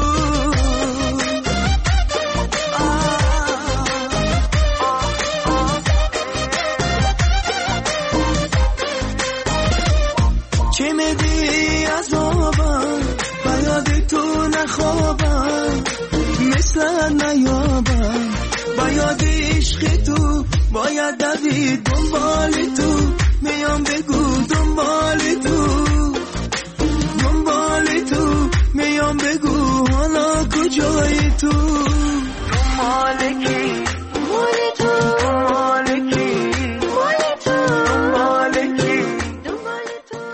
چه میدی عذابم و یاد تو نخوابم مثل نیابم و یاد عشق تو باید دوید دنبال تو میام بگو دنبال تو دنبال تو میام بگو حالا کجایی تو دنبال کی دنبال تو دنبال کی دنبال کی دنبال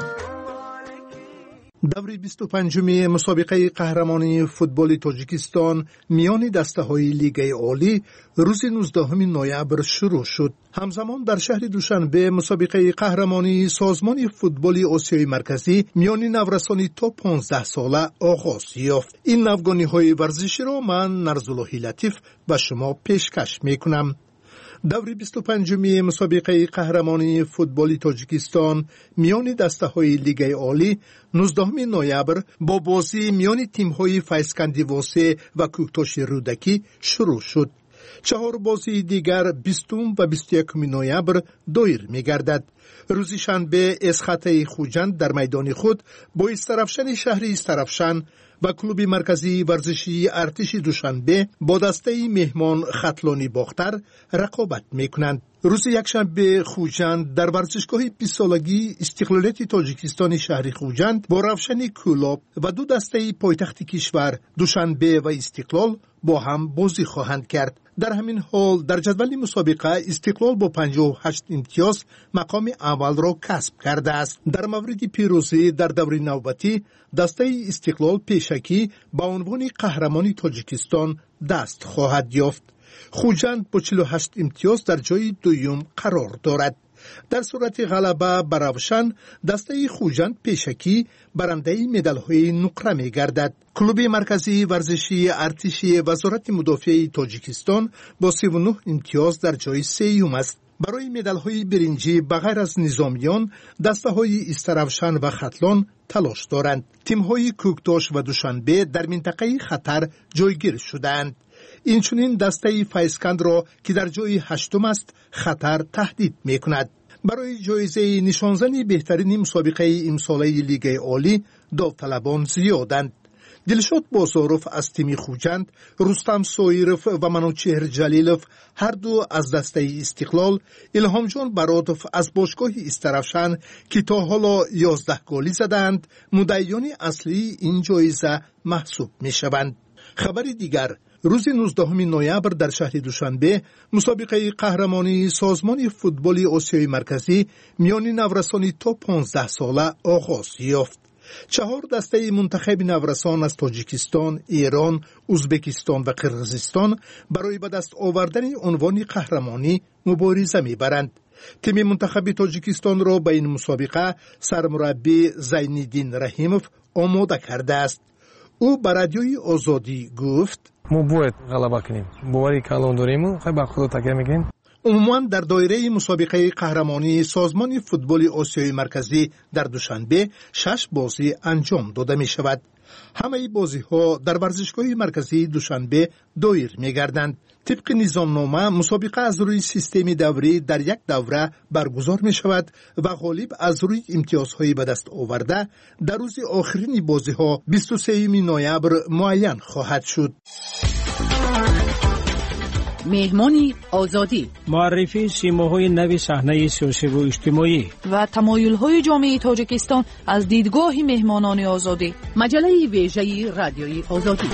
کی دور بیست و پنجم مسابقه قهرمانی فوتبال تاجیکستان میان دسته‌های لیگ عالی روز نوزدهم نوامبر شروع شد. همزمان در شهر دوشنبه مسابقه قهرمانی سازمان فوتبال آسیای مرکزی میان نورسانی تا پانزده ساله آغاز یافت. این نوگانی‌های ورزشی را من نرزالله لطیف به شما پیشکش میکنم. دور بیست و پنجم مسابقه قهرمانی فوتبال تاجیکستان میان دسته‌های لیگ عالی نوزدهم نوامبر با بازی میان تیم‌های فیضکندی و کوهتاش رودکی شروع شد. چهار بازی دیگر بیستم و بیست و یکم نوامبر دایر می‌گردد. روز شنبه اسخط خوجند در میدان خود با استرافشن شهر استرافشن و کلوب مرکزی ورزشی ارتش دوشنبه با دسته مهمان خطلانی باختر رقابت میکنند. روز یکشنبه خوجند در ورزشگاه بیست سالگی استقلالیت تاجیکستان شهر خوجند با روشن کولاب و دو دسته پایتخت کشور دوشنبه و استقلال با هم بازی خواهند کرد. در همین حال در جدول مسابقه استقلال با پنجاه و هشت امتیاز مقام اول را کسب کرده است. در مورد پیروزی در دور نوبتی دسته استقلال پیشکی با عنوان قهرمانی تاجیکستان دست خواهد یافت. خوجند با چهل و هشت امتیاز در جای دوم قرار دارد. در صورت غلبه بر روشن دسته خوجند پیشکی برنده مدال‌های نقره می‌گردد. کلوب مرکزی ورزشی ارتشی وزارت مدافع تاجیکستان با سی و نه امتیاز در جای سوم است. برای مدال‌های برنجی بغیر از نظامیان دسته‌های استرافشن و خطلان تلاش دارند. تیم‌های کوکتاش و دوشنبه در منطقه خطر جایگیر شدند. اینچنین دسته فیضکند را که در جای هشتم است خطر تهدید می‌کند. برای جایزه نشانزنی بهترین مسابقه امساله لیگ عالی داوطلبان زیادند. دلشاد بازاروف از تیم خوجند، رستم سویروف و منوچهر جلیلوف هر دو از دسته استقلال، الهام جان برادوف از باشگاه استرافشن که تا حالا یازده گلی زدند، مدعیان اصلی این جایزه محسوب می‌شوند. خبر دیگر، روز نوزدهم نوامبر در شهر دوشنبه مسابقه قهرمانی سازمان فوتبال آسیای مرکزی میان نورسانی تا پانزده ساله آغاز یافت. چهار دسته منتخب نورسان از تاجیکستان، ایران، ازبکستان و قرقیزستان برای به دست آوردن عنوان قهرمانی مبارزه می‌برند. تیم منتخب تاجیکستان را به این مسابقه سرمربی زینالدین رحیموف آماده کرده است. او به رادیوی آزادی گفت: ما باید غلبه کنیم. باوری که الان داریم خیلی به خدا تکیه میکنیم. عموما در دایره مسابقه قهرمانی سازمان فوتبال آسیای مرکزی در دوشنبه شش بازی انجام داده می شود. همه بازی ها در ورزشگاه مرکزی دوشنبه دایر می گردند. طبق نظامنامه مسابقه از روی سیستم دوری در یک دوره برگزار می شود و غالب از روی امتیازهای به دست آورده در روز آخرین بازی ها بیست و سوم نوامبر معین خواهد شد. مهمانی آزادی، معرفی سیماهای نوی صحنه سیاسی و اجتماعی و تمایل‌های جامعه تاجیکستان از دیدگاه مهمانان آزادی. مجله ویژه رادیوی آزادی.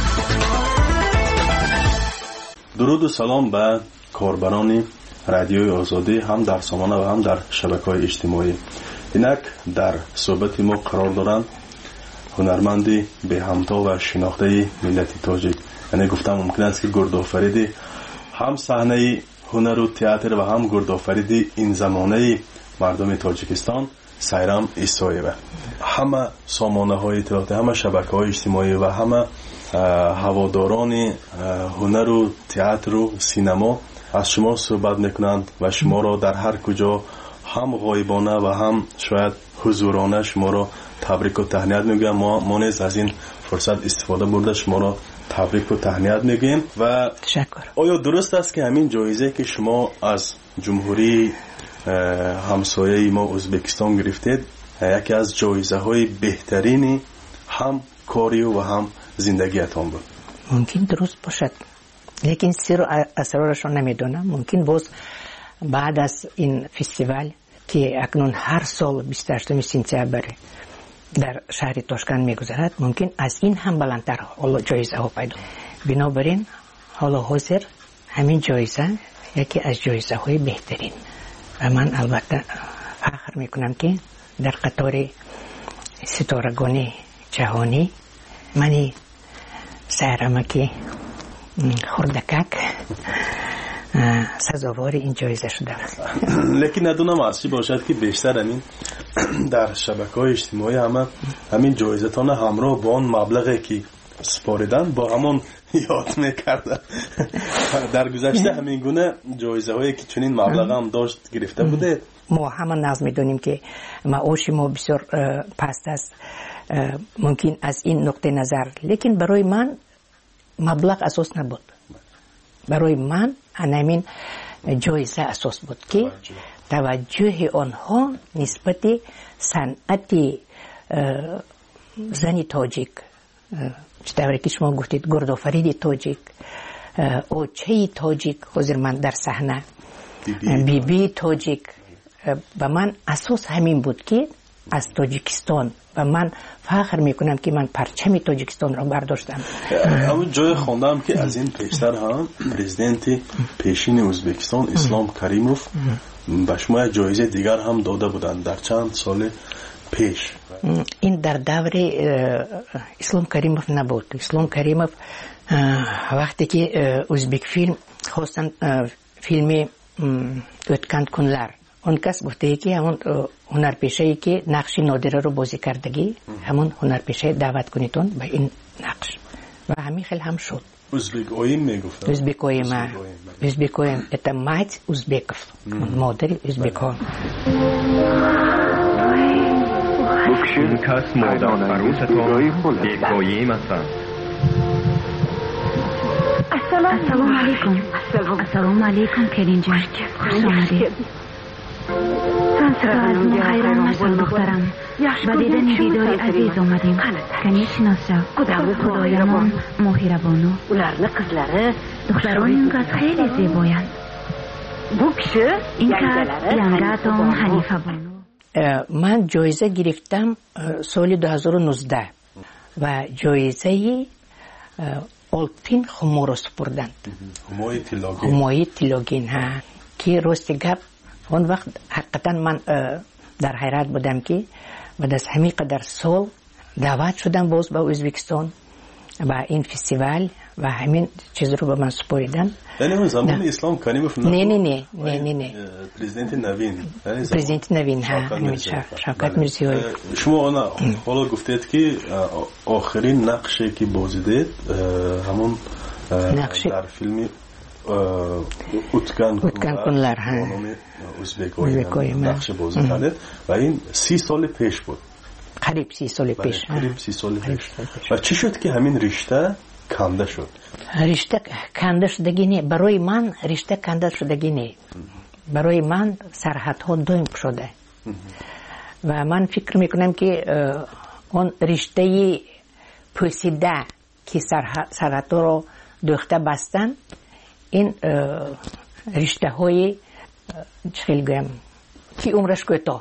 درود و سلام به کاربران رادیوی آزادی، هم در سامانه و هم در شبکه‌های اجتماعی. اینک در صحبت ما قرار دارند هنرمندی به همتا و شناخته ملت تاجیک. یعنی گفتم ممکن است که گردآفریدی هم صحنه هنر و تئاتر و هم گردآفریدی این زمانه مردم تاجیکستان سایرام ایسایه. همه سامانه های اطلاعاتی، همه شبکه های اجتماعی و همه هواداران هنر و تئاتر و سینما از شما صحبت میکنند و شما را در هر کجا هم غایبانه و هم شاید حضورانه شما را تبریک و تهنیت میگم. ما ما نیز از این فرصت استفاده برده شما را تبریک و تهنیت میگیم. و تشکر. آیا درست است که همین جایزه که شما از جمهوری همسایه ما ازبکستان گرفتید یکی از جایزه های بهترین هم کاری و هم زندگیتان بود؟ ممکن درست باشد، لیکن سر و اسرارش نمیدونم. ممکن باز بعد از این فستیوال که اکنون هر سال بیست و هشتم سپتامبر در شهر تاشکند میگذرد، ممکن از این هم بلندتر حالا جایزه ها پیدا. بنابراین حالا حاضر همین جایزه یکی از جایزه های بهترین و من البته فخر میکنم که در قطار ستارگان جهانی منی سهرمکی خردکک سزاوار این جایزه شده. لیکن ندونم از چی باشد که بیشتر همین در شبکه‌های اجتماعی همه همین جایزتان همراه با آن مبلغی که سپاریدن با همون یاد میکردن. در گذشته همین گونه جایزه هایی که چنین مبلغ هم داشت گرفته بوده. ما همه ناز میدونیم که معاش ما بسیار پست است ممکن از این نقطه نظر، لیکن برای من مبلغ اساس نبود. برای من همین جایزه اساس بود که توجه آنها نسبت صنعت زنی تاجیک، چطوری که شما گفتید گردآفرید تاجیک، اوچه تاجیک، حضور من در صحنه بی بی تاجیک، و من اساس همین بود که از تاجیکستان و من فخر میکنم که من پرچم تاجیکستان را برداشتم. اما جای خوندم که از این پیشتر هم پرزیدنت پیشین ازبکستان اسلام کریموف به شما جایزه دیگر هم داده بودند در چند سال پیش. این در دور اسلام کریموف نبود. اسلام کریموف وقتی که ازبک فیلم خواستن فیلم ötken kunlar، اون کس گفته که همون هنرپیشه‌ای که نقش نادره رو بازی کردگی همون هنرپیشه دعوت کنیتون به این نقش و همین خیلی هم شد. ازبک اویم میگفتن. ازبک اویم ازبک اویم это мать узбеков، مادر ازبک ها. این کس مادر عروستان دیگایی مثلا. السلام علیکم. السلام علیکم کریم جان، خوش آمدید. از مخیران مشتم دخترم و دیدن دیداری عزیز آمدیم. کنی شناسا خدایمان مهربانو. دختران این کس خیلی زیبایند. این کس ینگاتون حنیفه بانو. من جایزه گرفتم سال دو هزار و نوزده و جایزه آلپین خمورو سپردند. همای تیلوگین ها که راست گپ اون وقت حقیقتا من در حیرت بودم که بعد از همین قدر سال دعوت شدم باز به ازبکستان و این فستیوال و همین چیز رو به من سپاریدن. یعنی اون زمان اسلام کریموف نه نه نه نه نه نه پرزیدنت نوین پرزیدنت نوین ها شوکت میرزیوی. شما انا حالا گفتید که آخرین نقشی که بازیدید همون در فیلم اوتگان کنلر ازبکایی نقش بازی کرده و این سی سال پیش بود. قریب سی سال پیش. قریب سی سال پیش. و چی شد که همین رشته کنده شد؟ رشته کنده شدگی نه. برای من رشته کنده شدگی نه. برای من سرحدها دویم شده. و من فکر میکنم که اون رشته پوسیده که سرحدها رو دوخته بستن، این رشته های چخیل گویم که عمرش کوتاه.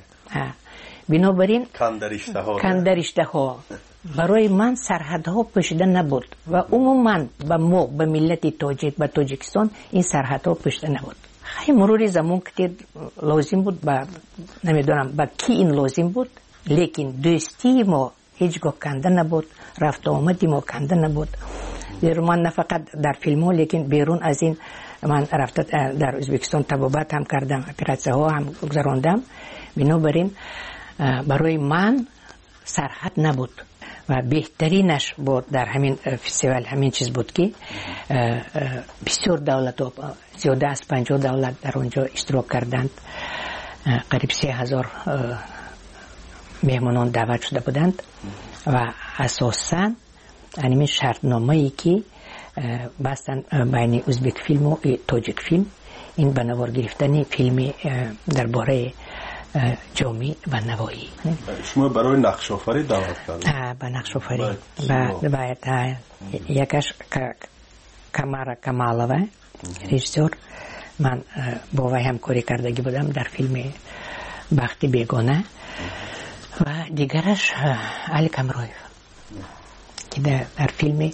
بنابراین کنده رشته ها برای من سرحدها پوشیده نبود و عموما به ما به ملت تاجیک به تاجیکستان این سرحدها پوشیده نبود. خیلی مرور زمان که لازم بود با نمیدونم با کی این لازم بود، لیکن دوستی ما هیچگاه کنده نبود، رفت آمدی ما کنده نبود. من نه فقط در فیلم ها لیکن بیرون از این من رفته در ازبکستان تبابت هم کردم، اپراسیون ها هم گذراندم. بنابراین برای من سرحد نبود و بهترینش بود در همین فستیوال همین چیز بود که بسیار دولت ها زیاده از پنجاه دولت در اونجا اشتراک کردند. قریب سه هزار مهمانان دعوت شده بودند و اساساً همین شرطنامه ای که بستن بین ازبک فیلم و تاجیک فیلم، این بنوار گرفتن فیلم درباره جامعه و نوایی. شما برای نقش آفری دعوت کردید؟ به نقش آفری باید یکش کمارا کمالوه رژیسور، من با وی همکاری کردگی بودم در فیلم بخت بیگانه و دیگرش علی کمرویف که در, در فیلم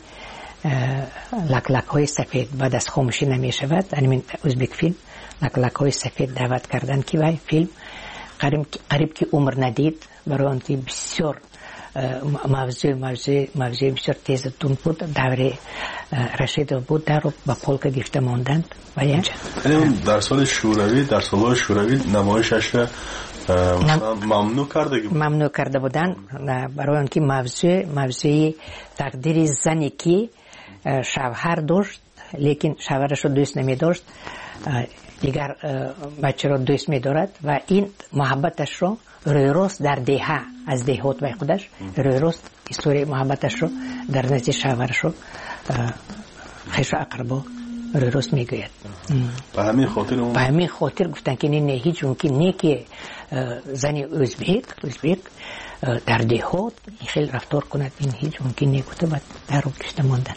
لک لک های سفید بعد از خاموشی نمی شود، همین ازبک فیلم لک لک های سفید دعوت کردن که وی فیلم قریب, قریب که عمر ندید، برای آن که بسیار موضوع موضوع موضوع بسیار تیز تون بود، دوره رشید بود در رو با پولک گرفته ماندند. و در سال شوروی در سال شوروی نمایشش ممنوع کرده ممنوع کرده بودن برای آنکه موضوع موضوع تقدیر زنی که شوهر داشت لیکن شوهرش رو دوست نمی داشت، دیگر بچه رو دوست می دارد و این محبتش رو روی راست در دهه از دهات به خودش روی راست استوری محبتش رو در نزد شوهرش رو خیش اقربا روی راست می گوید. به همین خاطر به همین خاطر گفتن که نه هیچ ممکن نه که زنی ازبک ازبک در دهات خیلی رفتار کند، این هیچ ممکن نه گفته بعد در رو کشته ماندن.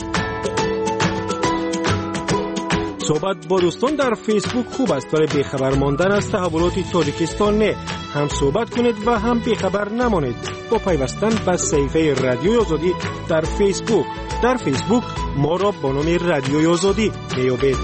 صحبت با دوستان در فیسبوک خوب است، برای بیخبر ماندن از تحولات تاجیکستان نه، هم صحبت کنید و هم بیخبر نمانید با پیوستن به صفحه رادیوی آزادی در فیسبوک. در فیسبوک ما را با نام رادیوی آزادی میابید.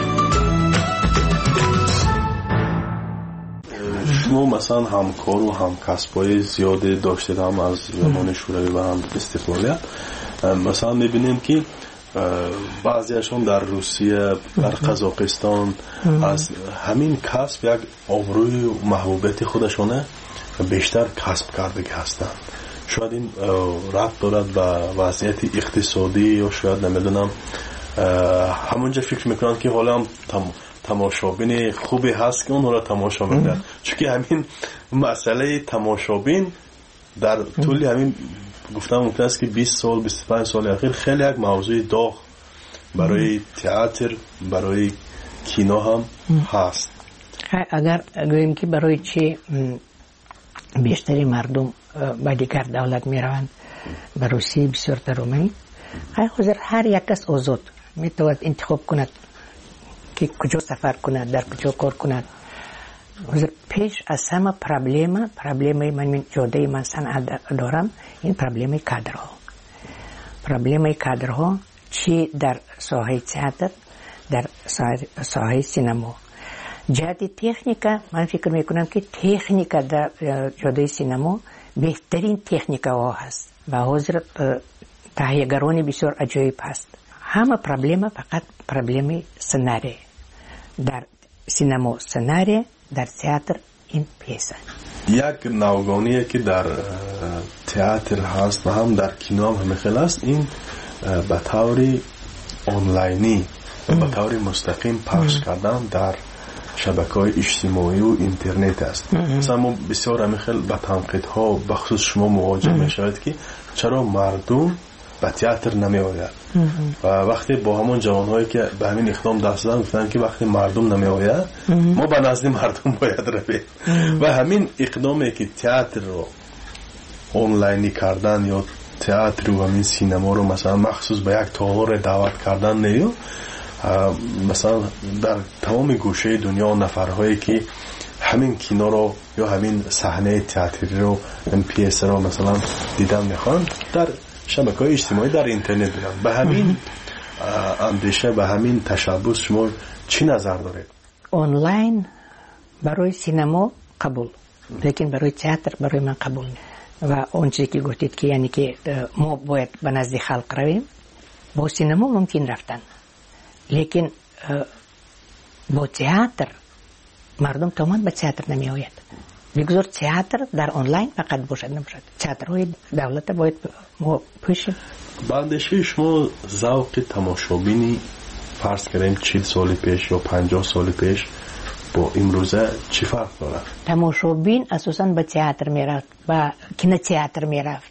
شما مثلا همکار و همکسبای زیاده داشتید، هم از زمان شوروی و هم استقلالیت. مثلا میبینیم که بعضیشون در روسیه، در قزاقستان از همین کسب یک آبروی و محبوبیت خودشونه بیشتر کسب کرده هستند. شاید این ربط دارد به وضعیت اقتصادی یا شاید نمیدونم همونجا فکر میکنن که حالا هم تم تماشابین خوبی هست که اون را تماشا میکنن، چون که همین مسئله تماشابین در طول همین گفتم ممکن است که بیست سال بیست و پنج سال اخیر خیلی یک موضوع داغ برای تئاتر برای کینو هم هست. اگر گوییم که برای چی بیشتری مردم با دیگر دولت می روند به روسیه بسیار ترومی، حاضر هر یک کس آزاد می تواند انتخاب کند که کجا سفر کند، در کجا کار کند. حاضر پیش از همه پرابلم پرابلم من من جاده من صنعت دارم، این پرابلم کادرها پرابلم کادرها چی در ساحه تئاتر، در ساحه سینما. جهت تکنیکا من فکر میکنم که تکنیکا در جاده سینما بهترین تکنیکا ها هست و حاضر تهیه‌گرانی بسیار عجیب هست. همه پرابلم فقط پرابلم سناریو، در سینما سناریو، در تئاتر این پیسه. یک نوگانیه که در تئاتر هست و هم در کینو هم همه خیلی است، این به طور آنلاینی به طور مستقیم پخش کردن در شبکه‌های اجتماعی و اینترنت است. مثلا ما بسیار همیخل به تنقیدها بخصوص شما مواجه میشود که چرا مردم به تئاتر نمی آید و وقتی با همون جوانهایی که به همین اقدام دست دادن گفتن که وقتی مردم نمی آید ما به نزد مردم باید رویم و همین اقدامی که تئاتر رو آنلاینی کردن یا تئاتر و همین سینما رو مثلا مخصوص به یک تالار دعوت کردن نیو مثلا در تمام گوشه دنیا نفرهایی که همین کینو رو یا همین صحنه تئاتری رو این پیس رو مثلا دیدن میخوان در شبکه‌های اجتماعی در اینترنت دیدن. به همین اندیشه به همین تشبث شما چی نظر دارید؟ آنلاین برای سینما قبول لیکن برای تئاتر برای من قبول نیست و اون چیزی که گفتید که یعنی که ما باید به نزد خلق رویم با سینما ممکن رفتن لیکن با تئاتر مردم تمام به تئاتر نمی آید. بگذار تئاتر در آنلاین فقط باشد نباشد. تئاترهای دولت باید ما پیش باندشه شما ذوق تماشابینی فرض کنیم چهل سال پیش یا پنجاه سال پیش با امروزه چی فرق داره؟ تماشابین اساساً به تئاتر میرفت و کینو تئاتر میرفت.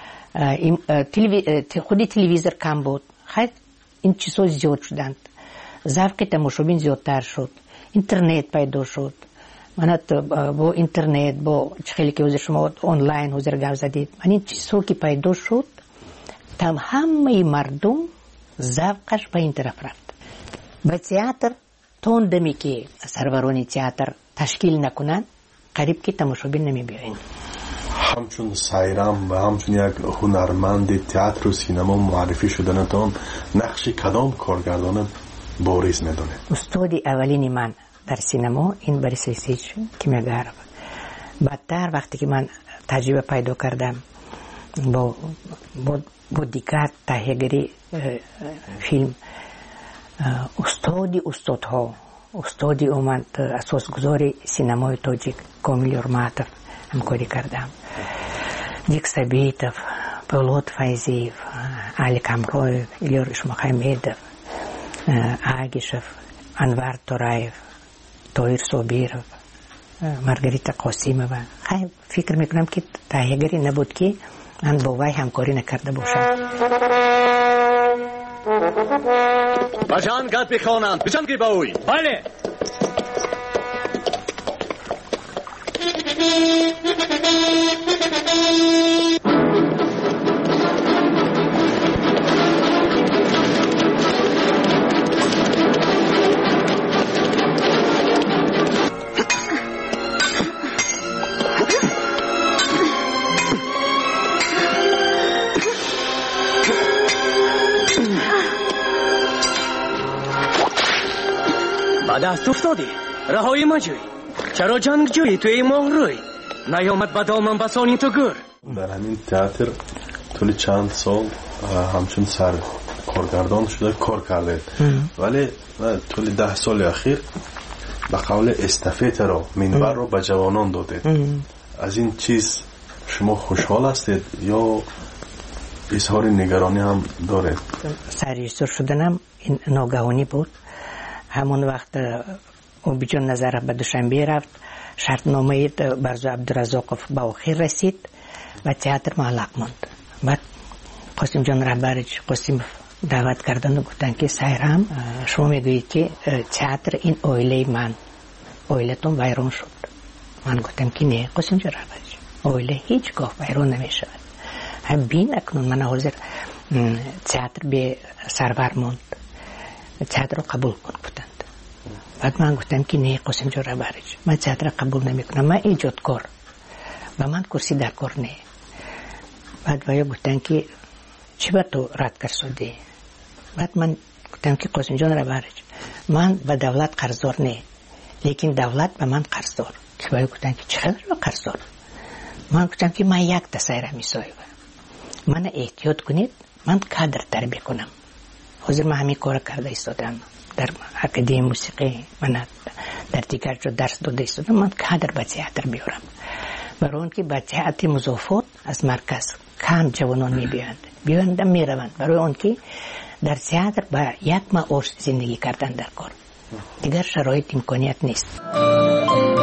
خودی تلویزیون کم بود. خیلی این چیزها زیاد شدند. ذوق تماشابین زیادتر شد. اینترنت پیدا شد. من با اینترنت با خیلی که حضور شما آنلاین حضور گپ زدید من این چیزها که پیدا شد تم همه مردم ذوقش به این طرف رفت. به تئاتر توندمی که سرورانی تئاتر تشکیل نکنند قریب که تماشابین نمی بیایند. همچون سایرام و همچون یک هنرمند تئاتر و سینما معرفی شدنتان نقش کدام کارگردان بارز میدونه؟ استادی اولین من در سینما این بریس سیچ که میگرم. بعدتر وقتی که من تجربه پیدا کردم با با, با دیگر تهیه‌گری فیلم استادی استادها استادی اومد اساسگذار سینمای تاجیک کامل یورماتوف همکاری کردم. دیک سبیتوف، پولوت فایزیف، علی کامرویف، ایلور اشمخایمیدوف، آگیشوف، انوار تورایف، تویر صوبیروف، مارگریتا قاسیمووا. خیلی فکر میکنم که تهیه‌گری نبود که من با وی همکاری نکرده باشم. بجان گاد بخوانند بجان گی باوی. بله. دست افتادی رهایی ما جوی چرا جنگ جوی توی ماه روی نیامد با دامن بسانی تو گر. در همین تئاتر طول چند سال همچون سر کارگردان شده کار کرده ولی طول ده سال اخیر به قول استافت رو منبر رو به جوانان داده. از این چیز شما خوشحال هستید یا اظهار نگرانی هم دارید؟ سرریزدور شدنم این ناگهانی بود. همون وقت اوبیجان نظر به دوشنبه رفت شرطنامه برزو عبدالرزاقوف به آخر رسید و تئاتر معلق ماند. بعد قاسم جان رهبرش قاسم دعوت کردن و گفتن که سایرام شما میگویید که تئاتر این اویله من اویلتون ویران شد. من گفتم که نه قاسم جان رهبرش اویله هیچ گاه ویران نمیشود. هم بین اکنون من حاضر تئاتر به سرور ماند تئاتر رو قبول کن بودند. بعد من گفتم که نه قاسم جان رهبرش من تئاتر قبول نمیکنم من ایجادکار و من کرسی در کار نه. بعد ویا گفتن که چی با تو رد کر شدی؟ بعد من گفتم که قاسم جان رهبرش من به دولت قرضدار نه لیکن دولت به من قرضدار. که ویا گفتن که چقدر به قرضدار؟ من گفتم که من یک دسایره میسایم من احتیاط کنید من کادر تربیت کنم. حاضر من همین کار کرده ایستادم در اکادمی موسیقی من در دیگر جا درس داده ایستادم من کادر به تئاتر بیارم برای اون که به تئاتر مضافات از مرکز کم جوانان میبیاند بیاند میروند برای اون که در تئاتر با یک معاش زندگی کردن در کار. دیگر شرایط امکانیت نیست.